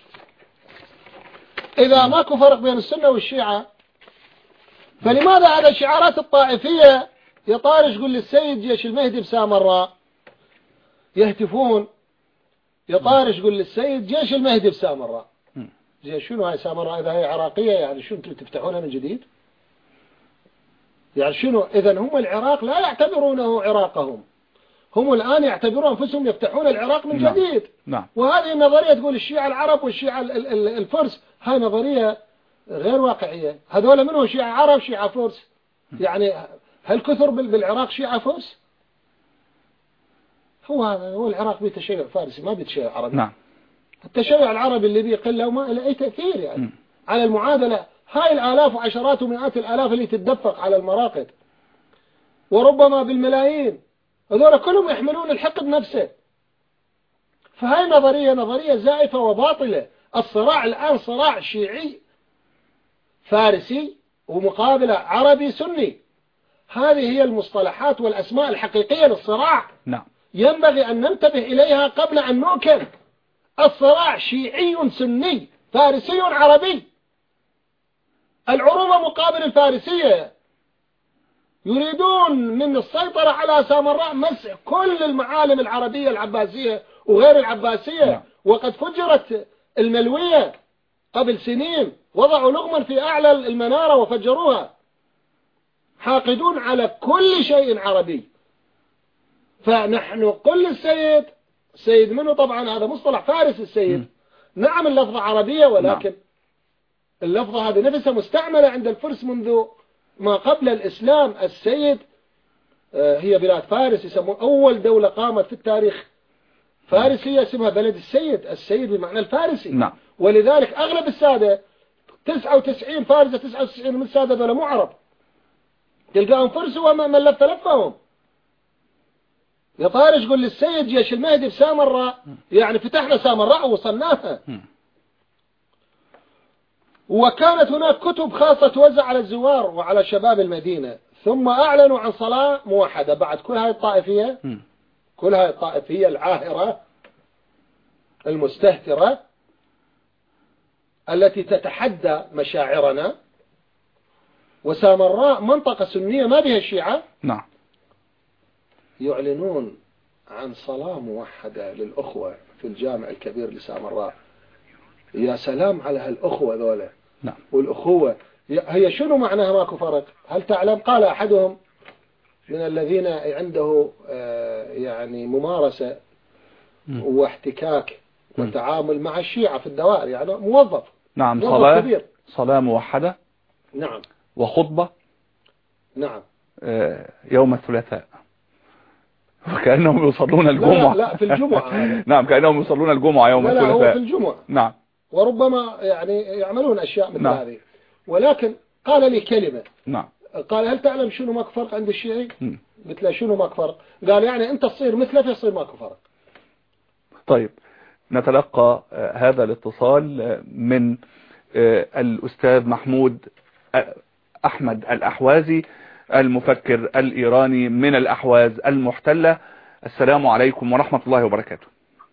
إذا ماكو فرق بين السنة والشيعة، فلماذا هذا الشعارات الطائفية؟ يا طارش قل للسيد جيش المهدي بسامراء، يهتفون يا طارش قل للسيد جيش المهدي بسامراء. جيش شنو هاي سامراء؟ إذا هي عراقية يعني شنو تفتحونها من جديد؟ يعني شنو؟ إذن هم العراق لا يعتبرونه عراقهم، هم الآن يعتبرون أنفسهم يفتحون العراق من جديد. نعم. وهذه النظرية تقول الشيعة العرب والشيعة الفرس، هاي نظرية غير واقعية. هذول منهم شيعة عرب شيعة فرس، يعني هل كثر بالعراق شيعة فرس؟ هو العراق بيتشيع فارسي ما بيتشيع عربي. نعم. التشيع العربي اللي بيقل وما له أي تأثير يعني على المعادلة. هاي الآلاف وعشرات ومئات الآلاف اللي تتدفق على المراقد وربما بالملايين، هذول كلهم يحملون الحقد نفسه. فهاي نظرية زائفة وباطلة. الصراع الآن صراع شيعي فارسي ومقابلة عربي سني. هذه هي المصطلحات والأسماء الحقيقية للصراع. نعم. ينبغي أن ننتبه إليها قبل أن نوكل. الصراع شيعي سني فارسي عربي. العروبة مقابل الفارسية، يريدون من السيطرة على سامراء مسح كل المعالم العربية العباسية وغير العباسية. وقد فجرت الملوية قبل سنين، وضعوا لغما في أعلى المنارة وفجروها. حاقدون على كل شيء عربي. فنحن قل السيد منه طبعا هذا مصطلح فارس السيد. نعم اللفظة عربية، ولكن اللفظة هذه نفسها مستعملة عند الفرس منذ ما قبل الإسلام. السيد هي بلاد فارس، يسمون أول دولة قامت في التاريخ فارسية اسمها بلد السيد بمعنى الفارسي. نعم. ولذلك أغلب السادة 99 فارسة 99 من السادة دولة مو عرب، تلقاهم فرس ومن لفهم. يا طارش قل للسيد جيش المهدي بسامراء، يعني فتحنا سامراء ووصلناها. وكانت هناك كتب خاصة توزع على الزوار وعلى شباب المدينة. ثم أعلنوا عن صلاة موحدة بعد كل هاي الطائفية، كل هاي الطائفية العاهرة المستهترة التي تتحدى مشاعرنا. وسامراء منطقة سنية ما بها الشيعة. نعم. يعلنون عن صلاة موحدة للأخوة في الجامع الكبير لسامراء. يا سلام على هالأخوة ذولا. نعم. والأخوة هي شنو معناها ماكو فرق؟ هل تعلم؟ قال أحدهم من الذين عنده يعني ممارسة واحتكاك والتعامل مع الشيعة في الدوائر، يعني موظف. نعم. موظف كبير. صلاة موحدة. نعم. وخطبة. نعم. يوم الثلاثاء، وكأنهم يصلون الجمعة. لا في الجمعة. نعم، كأنهم يصلون الجمعة يوم الثلاثاء. لا هو في الجمعة. نعم. وربما يعني يعملون أشياء مثل نعم. هذه. ولكن قال لي كلمة. نعم. قال هل تعلم شنو ماكو فرق عند الشيعي؟ قلت له شنو ماكو فرق؟ قال يعني أنت تصير مثله فيصير ماكو فرق. طيب، نتلقى هذا الاتصال من الأستاذ محمود أحمد الأحوازي، المفكر الإيراني من الأحواز المحتلة. السلام عليكم ورحمة الله وبركاته.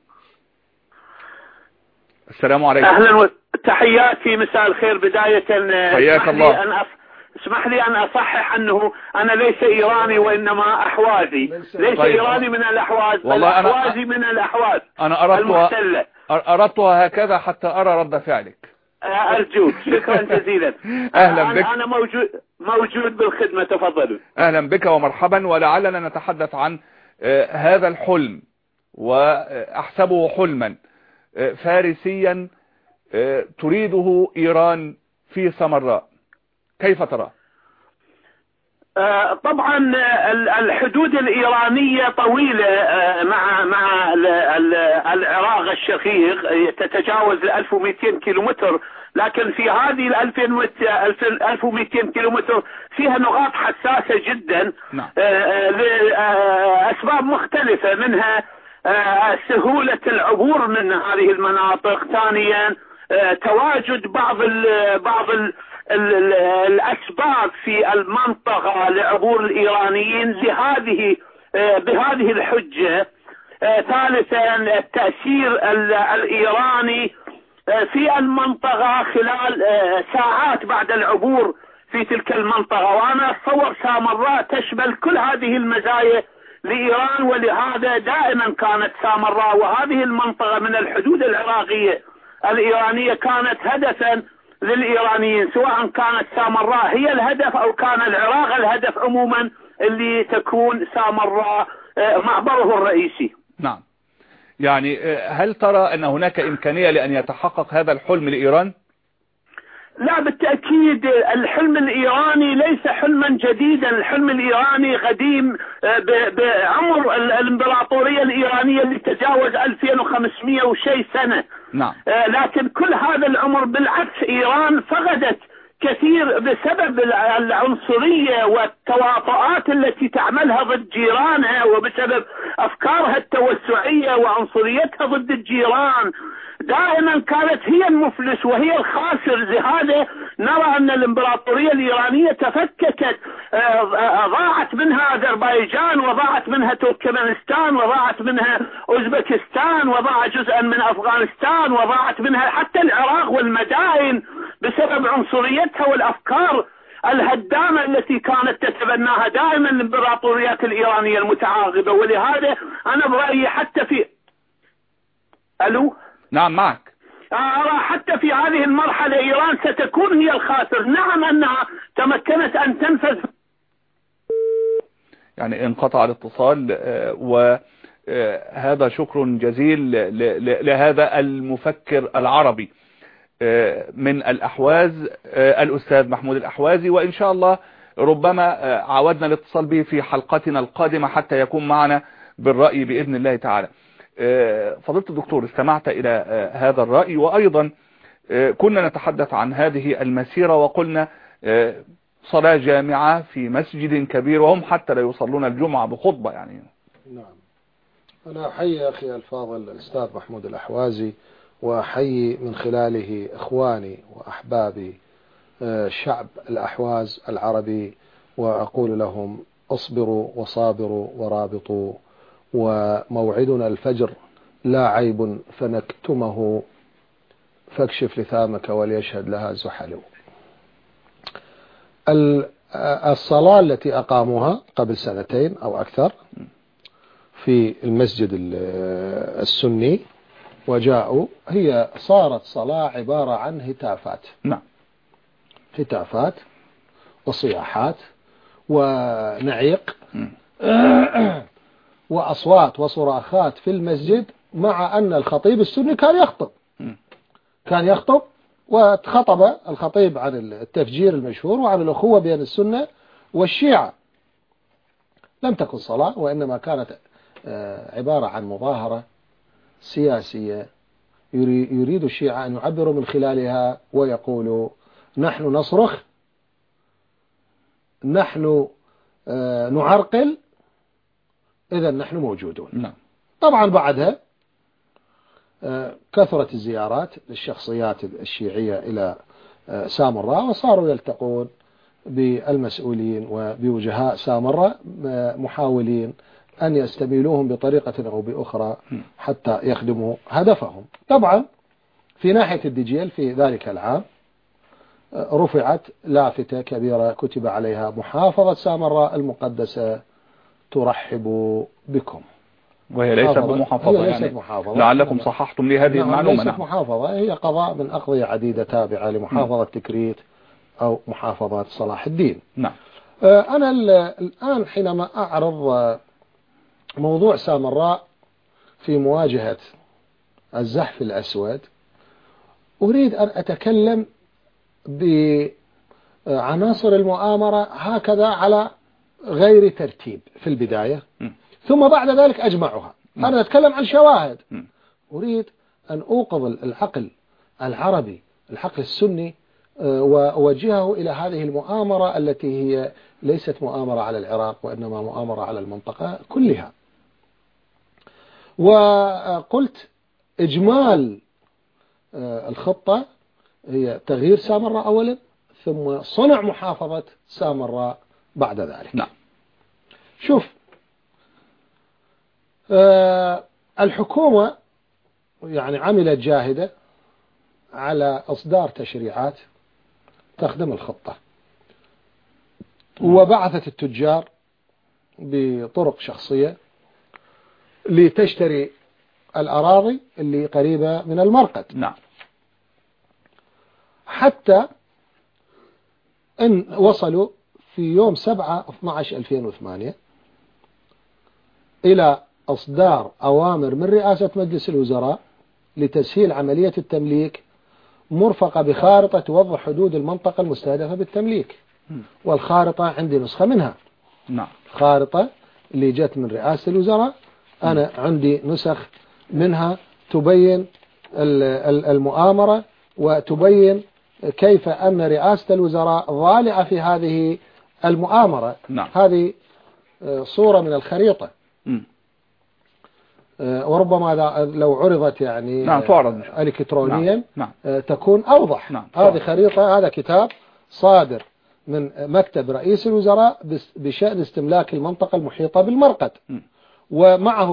السلام عليكم. أهلا وتحياتي، مساء الخير. بداية حياك الله. اسمح لي أن أصحح أنه أنا ليس إيراني وإنما أحوازي. ليس طيب. إيراني من الأحواز، والله الأحوازي من الأحواز. أنا أردتها هكذا حتى أرى رد فعلك. أرجوك، شكرا جزيلا. أهلا بك. أنا موجود بالخدمة، تفضلوا. أهلا بك ومرحبا. ولعلنا نتحدث عن هذا الحلم، وأحسبه حلما فارسيا تريده إيران في سامراء، كيف ترى؟ طبعا الحدود الإيرانية طويلة مع العراق الشقيق، تتجاوز 1200 كيلومتر، لكن في هذه 1200 كيلومتر فيها نقاط حساسة جدا. نعم. لأسباب مختلفة، منها سهولة العبور من هذه المناطق، ثانيا تواجد بعض الأسباب في المنطقة لعبور الإيرانيين بهذه الحجة، ثالثا التأثير الإيراني في المنطقة خلال ساعات بعد العبور في تلك المنطقة. وأنا أتصور سامراء تشمل كل هذه المزايا لإيران، ولهذا دائما كانت سامراء وهذه المنطقة من الحدود العراقية الإيرانية كانت هدفا للإيرانيين، سواء كانت سامراء هي الهدف أو كان العراق الهدف عموما، اللي تكون سامراء معبره الرئيسي. نعم. يعني هل ترى أن هناك إمكانية لأن يتحقق هذا الحلم لإيران؟ لا بالتأكيد، الحلم الإيراني ليس حلما جديدا، الحلم الإيراني قديم بعمر الإمبراطورية الإيرانية اللي تجاوز 2500 وشيء سنة. نعم. لكن كل هذا العمر بالعكس إيران فقدت كثير بسبب العنصرية والتواطؤات التي تعملها ضد جيرانها، وبسبب أفكارها التوسعية وعنصريتها ضد الجيران. دائما كانت هي المفلس وهي الخاسر. لهذا نرى أن الإمبراطورية الإيرانية تفككت، ضاعت منها أذربيجان، وضاعت منها تركمانستان، وضاعت منها أوزبكستان، وضاع جزءا من أفغانستان، وضاعت منها حتى العراق والمدائن بسبب عنصريتها والأفكار الهدامة التي كانت تتبناها دائما الإمبراطوريات الإيرانية المتعاقبة. ولهذا أنا برأيي حتى في نعم معك. أرى حتى في هذه المرحلة إيران ستكون هي الخاسر. نعم أنها تمكنت أن تنفذ. يعني انقطع الاتصال، وهذا شكر جزيل لهذا المفكر العربي من الأحواز، الأستاذ محمود الأحوازي. وإن شاء الله ربما عودنا الاتصال به في حلقتنا القادمة حتى يكون معنا بالرأي بإذن الله تعالى. فضيلة الدكتور، استمعت إلى هذا الرأي، وأيضا كنا نتحدث عن هذه المسيرة وقلنا صلاة جامعة في مسجد كبير، وهم حتى لا يصلون الجمعة بخطبة يعني. نعم. أنا أحيي أخي الفاضل الأستاذ محمود الأحوازي، وأحيي من خلاله إخواني وأحبابي شعب الأحواز العربي، وأقول لهم اصبروا وصابروا ورابطوا، وموعدنا الفجر لا عيب فنكتمه، فاكشف لثامك وليشهد لها زحل. الصلاة التي أقاموها قبل 2 أو أكثر في المسجد السني وجاءوا، هي صارت صلاة عبارة عن هتافات. نعم. هتافات وصياحات ونعيق وأصوات وصراخات في المسجد مع أن الخطيب السني كان يخطب وخطب الخطيب عن التفجير المشهور وعن الأخوة بين السنة والشيعة. لم تكن صلاة، وإنما كانت عبارة عن مظاهرة سياسية يريد الشيعة أن يعبروا من خلالها ويقولوا نحن نصرخ، نحن نعرقل، إذا نحن موجودون. طبعا بعدها كثرت الزيارات للشخصيات الشيعية إلى سامراء، وصاروا يلتقون بالمسؤولين وبوجهاء سامراء محاولين أن يستميلوهم بطريقة أو بأخرى حتى يخدموا هدفهم. طبعا في ناحية الدجيل في ذلك العام رفعت لافتة كبيرة كتب عليها محافظة سامراء المقدسة ترحب بكم، وهي ليست بمحافظة، هي يعني ليست محافظة. لعلكم صححتم لي هذه المعلومة. ليست محافظة، هي قضاء من أقضية عديدة تابعة لمحافظة تكريت أو محافظة صلاح الدين. نعم. أنا الآن حينما أعرض موضوع سامراء في مواجهة الزحف الأسود أريد أن أتكلم بعناصر المؤامرة هكذا على غير ترتيب في البداية، ثم بعد ذلك أجمعها. أنا أتكلم عن شواهد، أريد أن أوقظ العقل العربي، العقل السني، وأوجهه إلى هذه المؤامرة التي هي ليست مؤامرة على العراق وإنما مؤامرة على المنطقة كلها. وقلت إجمال الخطة هي تغيير سامراء أولا، ثم صنع محافظة سامراء بعد ذلك. نعم. شوف، الحكومة يعني عملت جاهدة على إصدار تشريعات تخدم الخطة، وبعثت التجار بطرق شخصية لتشتري الأراضي اللي قريبة من المرقد. نعم. حتى أن وصلوا في يوم 7/12/2008 إلى إصدار أوامر من رئاسة مجلس الوزراء لتسهيل عملية التمليك مرفقة بخارطة توضح حدود المنطقة المستهدفة بالتمليك. والخارطة عندي نسخة منها. نعم. خارطة اللي جت من رئاسة الوزراء أنا عندي نسخ منها تبين المؤامرة وتبين كيف أن رئاسة الوزراء ضالعة في هذه المؤامرة. نعم. هذه صورة من الخريطة. وربما لو عرضت يعني نعم تعرض إلكترونيا نعم. تكون أوضح. نعم. هذه خريطة، هذا كتاب صادر من مكتب رئيس الوزراء بشأن استملاك المنطقة المحيطة بالمرقد، ومعه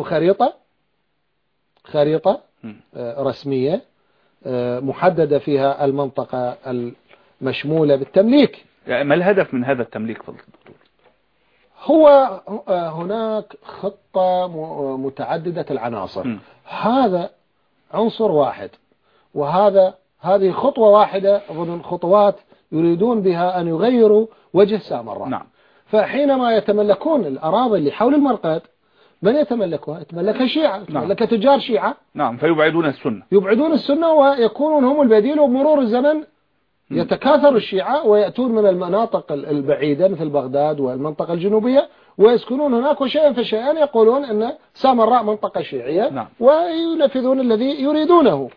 خريطة رسمية محددة فيها المنطقة المشمولة بالتمليك. يعني ما الهدف من هذا التمليك فضل الدكتور؟ هو هناك خطة متعددة العناصر. هذا عنصر واحد، هذه خطوة واحدة ضمن خطوات يريدون بها أن يغيروا وجه سامراء. نعم. فحينما يتملكون الأراضي اللي حول المرقد، من يتملكها؟ يتملكها شيعة، يتملكها تجار شيعة. نعم. فيبعدون السنة، يبعدون السنة ويكونون هم البديل، وبمرور الزمن يتكاثر الشيعة ويأتون من المناطق البعيدة مثل بغداد والمنطقة الجنوبية ويسكنون هناك، وشيئا فشيئا يقولون أن سامراء منطقة شيعية. نعم. وينفذون الذي يريدونه.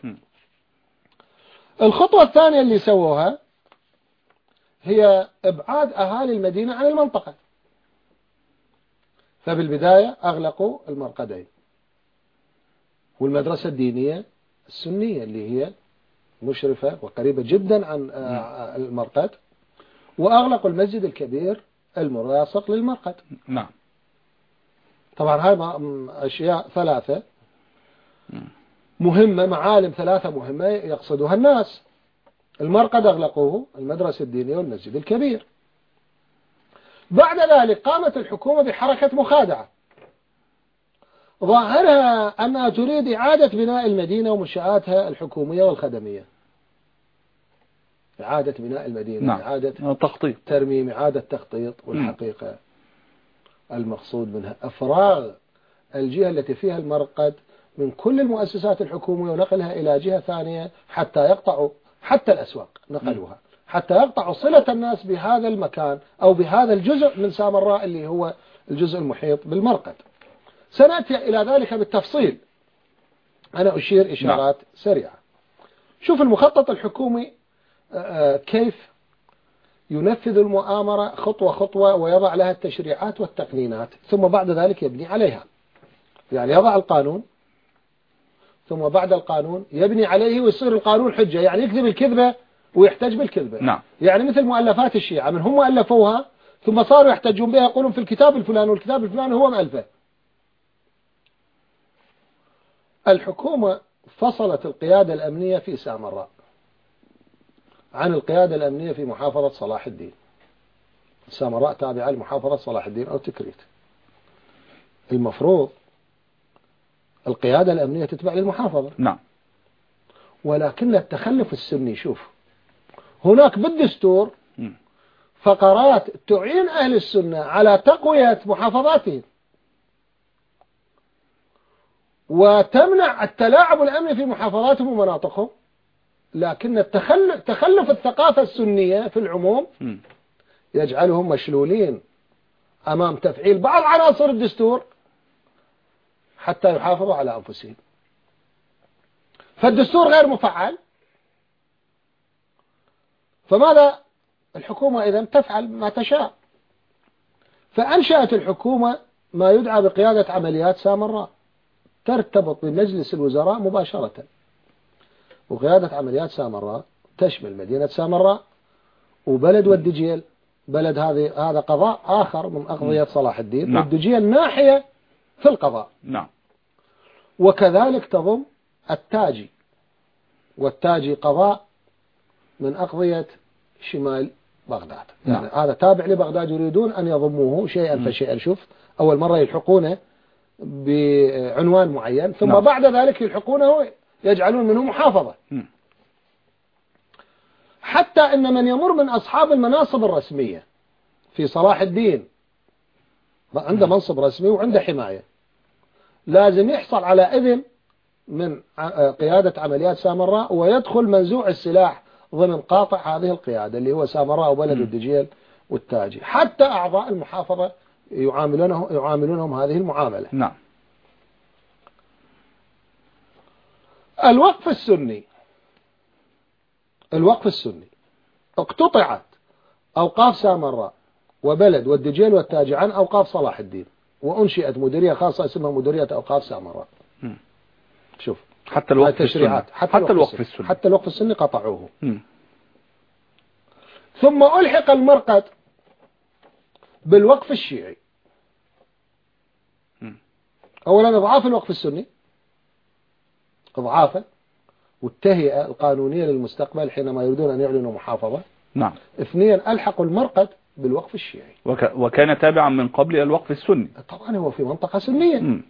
الخطوة الثانية اللي سووها هي إبعاد أهالي المدينة عن المنطقة. فبالبداية أغلقوا المرقدين والمدرسة الدينية السنية اللي هي مشرفة وقريبة جدا عن المرقد، وأغلقوا المسجد الكبير الملاصق للمرقد. نعم. طبعا هذا أشياء ثلاثة مهمة، معالم ثلاثة مهمة يقصدها الناس. المرقد أغلقوه، المدرسة الدينية والمسجد الكبير. بعد ذلك قامت الحكومة بحركة مخادعة ظاهرها أنها تريد إعادة بناء المدينة ومنشآتها الحكومية والخدمية. إعادة بناء المدينة. نعم. إعادة تخطيط، ترميم، إعادة تخطيط. والحقيقة المقصود منها إفراغ الجهة التي فيها المرقد من كل المؤسسات الحكومية ونقلها إلى جهة ثانية حتى يقطعوا، حتى الأسواق نقلوها حتى يقطعوا صلة الناس بهذا المكان أو بهذا الجزء من سامراء اللي هو الجزء المحيط بالمرقد. سنأتي إلى ذلك بالتفصيل، أنا أشير إشارات سريعة. شوف المخطط الحكومي كيف ينفذ المؤامرة خطوة خطوة ويضع لها التشريعات والتقنينات، ثم بعد ذلك يبني عليها. يعني يضع القانون ثم بعد القانون يبني عليه ويصير القانون حجة، يعني يكذب الكذبة ويحتج بالكذبة. نعم. يعني مثل مؤلفات الشيعة، من هم ألفوها ثم صاروا يحتجون بها، يقولون في الكتاب الفلاني والكتاب الفلاني هو مؤلفه. الحكومة فصلت القيادة الأمنية في سامراء عن القيادة الأمنية في محافظة صلاح الدين. سامراء تابعة لمحافظة صلاح الدين أو تكريت. المفروض القيادة الأمنية تتبع للمحافظة. نعم. ولكن التخلف السني، شوف هناك بالدستور فقرات تعين أهل السنة على تقوية محافظاتهم وتمنع التلاعب الأمني في محافظاتهم ومناطقهم، لكن تخلف الثقافة السنية في العموم يجعلهم مشلولين أمام تفعيل بعض عناصر الدستور حتى يحافظوا على أنفسهم. فالدستور غير مفعل، فماذا الحكومة إذن تفعل ما تشاء. فأنشأت الحكومة ما يدعى بقيادة عمليات سامراء، ترتبط بمجلس الوزراء مباشرة. وقيادة عمليات سامراء تشمل مدينة سامراء وبلد والدجيل. بلد هذا قضاء آخر من أقضية صلاح الدين. نعم. والدجيل ناحية في القضاء. نعم. وكذلك تضم التاجي، والتاجي قضاء من أقضية شمال بغداد. يعني نعم. هذا تابع لبغداد، يريدون أن يضموه شيئا فشيئا. شوف أول مرة يلحقونه بعنوان معين، ثم نعم. بعد ذلك يلحقونه يجعلون منه محافظة. حتى أن من يمر من أصحاب المناصب الرسمية في صلاح الدين عنده منصب رسمي وعنده حماية، لازم يحصل على إذن من قيادة عمليات سامراء ويدخل منزوع السلاح ضمن قاطع هذه القيادة اللي هو سامراء وبلد الدجيل والتاجي. حتى أعضاء المحافظة يعاملونهم هذه المعاملة. نعم. الوقف السني اقتطعت أوقاف سامراء وبلد والدجيل والتاجي عن أوقاف صلاح الدين، وأنشئت مديرية خاصة اسمها مديرية أوقاف سامراء. شوف حتى الوقف السني، حتى الوقف السني قطعوه. ثم ألحق المرقد بالوقف الشيعي. أولا أضعاف الوقف السني، أضعافه والتهيئة القانونية للمستقبل حينما يريدون أن يعلنوا محافظة. نعم. اثنين ألحقوا المرقد بالوقف الشيعي، وكان تابعا من قبل الوقف السني. طبعا هو في منطقة سنية.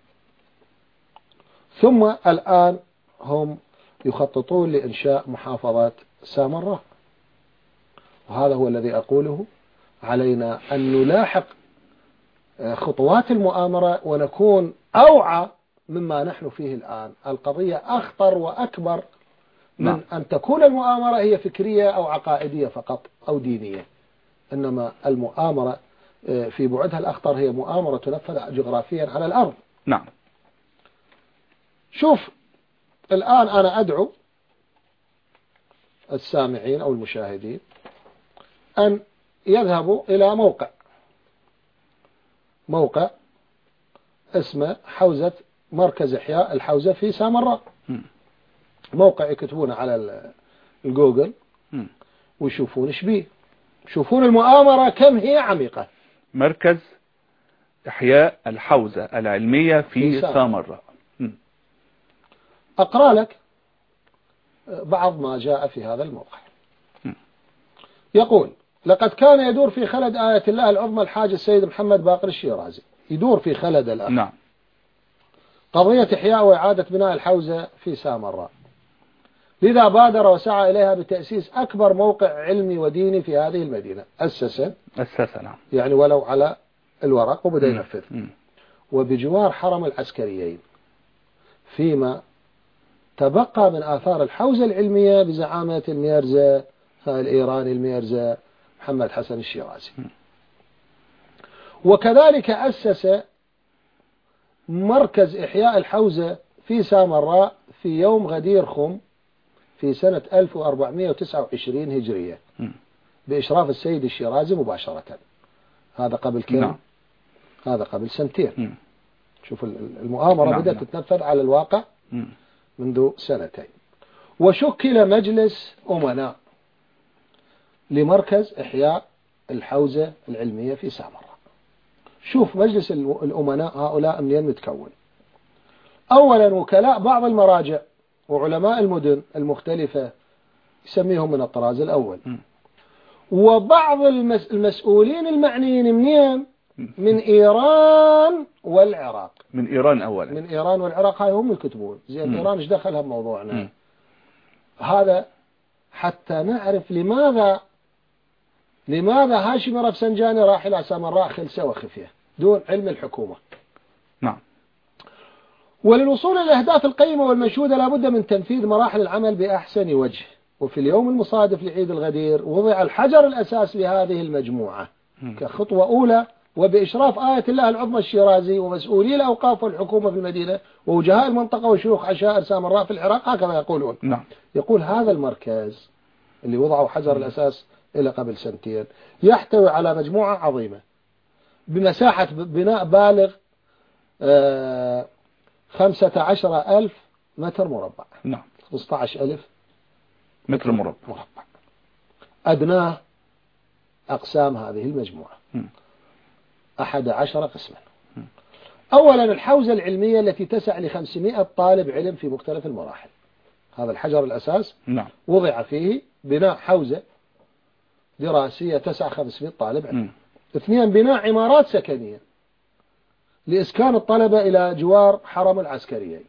ثم الآن هم يخططون لإنشاء محافظة سامراء، وهذا هو الذي أقوله. علينا أن نلاحق خطوات المؤامرة ونكون أوعى مما نحن فيه الآن. القضية أخطر وأكبر من أن تكون المؤامرة هي فكرية أو عقائدية فقط أو دينية، إنما المؤامرة في بعدها الأخطر هي مؤامرة تنفذ جغرافيا على الأرض. نعم. شوف الآن أنا أدعو السامعين أو المشاهدين أن يذهبوا إلى موقع اسمه حوزة مركز إحياء الحوزة في سامراء. موقع يكتبونه على الجوجل ويشوفون ايش بيه، يشوفون المؤامرة كم هي عميقة. مركز إحياء الحوزة العلمية في سامراء. أقرأ لك بعض ما جاء في هذا الموقع. يقول: لقد كان يدور في خلد آية الله العظمى الحاج السيد محمد باقر الشيرازي، يدور في خلد الآن. نعم. قضية إحياء وإعادة بناء الحوزة في سامراء، لذا بادر وسعى إليها بتأسيس أكبر موقع علمي وديني في هذه المدينة. أسسه نعم. يعني ولو على الورق، وبدأ ينفذ. وبجوار حرم العسكريين فيما تبقى من آثار الحوزة العلمية بزعامة الميرزا الإيراني الميرزا محمد حسن الشيرازي. وكذلك أسس مركز إحياء الحوزة في سامراء في يوم غدير خم في سنة 1429 هجرية بإشراف السيد الشيرازي مباشرة. هذا قبل كم؟ نعم. هذا قبل سنتين. شوف المؤامرة بدأت تتنفذ على الواقع منذ سنتين. وشكل مجلس أمناء لمركز إحياء الحوزة العلمية في سامراء. شوف مجلس الأمناء هؤلاء منين متكون؟ أولا وكلاء بعض المراجع وعلماء المدن المختلفة يسميهم من الطراز الأول، وبعض المسؤولين المعنيين منين؟ من إيران والعراق. من إيران أولا. من إيران والعراق، هاي هم يكتبون. زين إيران إيش دخلها بموضوعنا؟ هذا حتى نعرف لماذا هاشم رفسنجاني راح إلى سامراء خلسة وخفية دون علم الحكومة. نعم. وللوصول إلى الأهداف القيمة والمنشودة لابد من تنفيذ مراحل العمل بأحسن وجه. وفي اليوم المصادف لعيد الغدير وضع الحجر الأساس لهذه المجموعة كخطوة أولى، وبإشراف آية الله العظمى الشيرازي ومسؤولي الأوقاف والحكومة في المدينة ووجهاء المنطقة وشيوخ عشائر سامراء في العراق، هكذا يقولون. نعم. يقول هذا المركز اللي وضعوا حجر الأساس إلى قبل سنتين يحتوي على مجموعة عظيمة بمساحة بناء بالغ 15,000 متر مربع. نعم. 15,000 متر مربع. أدناه أقسام هذه المجموعة 11 قسما. أولا الحوزة العلمية التي تسع ل500 طالب علم في مختلف المراحل. هذا الحجر الأساس. نعم. وضع فيه بناء حوزة دراسية تسع 500 طالب علم. 2 بناء عمارات سكنية لإسكان الطلبة إلى جوار حرم العسكريين.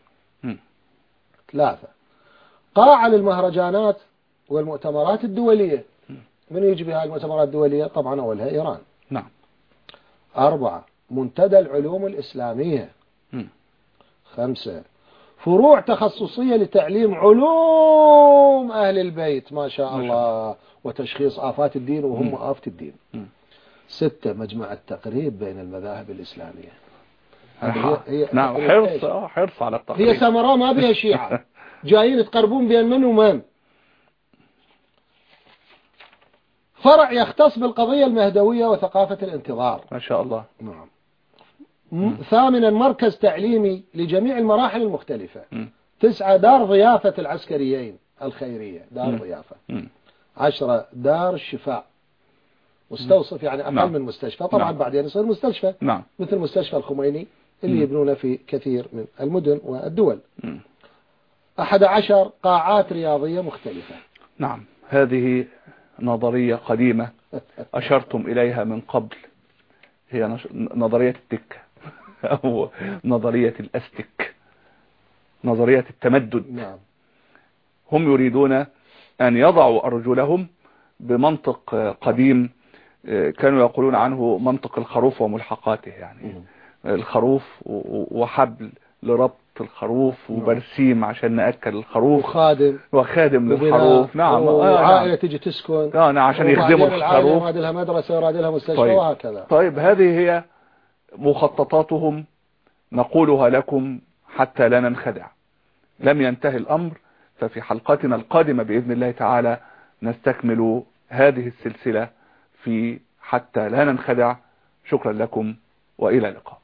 3 قاعة للمهرجانات والمؤتمرات الدولية. من يجي بها المؤتمرات الدولية؟ طبعا أولها إيران. نعم. 4 منتدى العلوم الإسلامية. 5 فروع تخصصية لتعليم علوم أهل البيت ما شاء الله وتشخيص آفات الدين وهم آفة الدين. 6 مجمع التقريب بين المذاهب الإسلامية. هي نعم. حرص على التقريب. هي سامراء ما بها شيعة جايين يتقربون بين من ومن. فرع يختص بالقضية المهدوية وثقافة الانتظار. ما شاء الله. نعم. 8 مركز تعليمي لجميع المراحل المختلفة. 9 دار ضيافة العسكريين الخيرية، دار ضيافة. 10 دار الشفاء مستوصف يعني أقل من مستشفى طبعا. بعدين يصير مستشفى. نعم. مثل مستشفى الخميني اللي يبنونه في كثير من المدن والدول. 11 قاعات رياضية مختلفة. نعم. هذه نظرية قديمة أشرتم إليها من قبل، هي نظرية التكة أو نظرية الأستك، نظرية التمدد. نعم. هم يريدون أن يضعوا أرجلهم بمنطق قديم كانوا يقولون عنه منطق الخروف وملحقاته، يعني الخروف وحبل لربط الخروف وبرسيم عشان نأكل الخروف وخادم للخروف. نعم. وعائلة تيجي تسكن نعم عشان يخدموا الخروف. راد لها مدرسة وراد لها مستشفى. طيب. وهكذا. طيب هذه هي مخططاتهم نقولها لكم حتى لا ننخدع. لم ينتهي الأمر، ففي حلقاتنا القادمة بإذن الله تعالى نستكمل هذه السلسلة في حتى لا ننخدع. شكرا لكم وإلى اللقاء.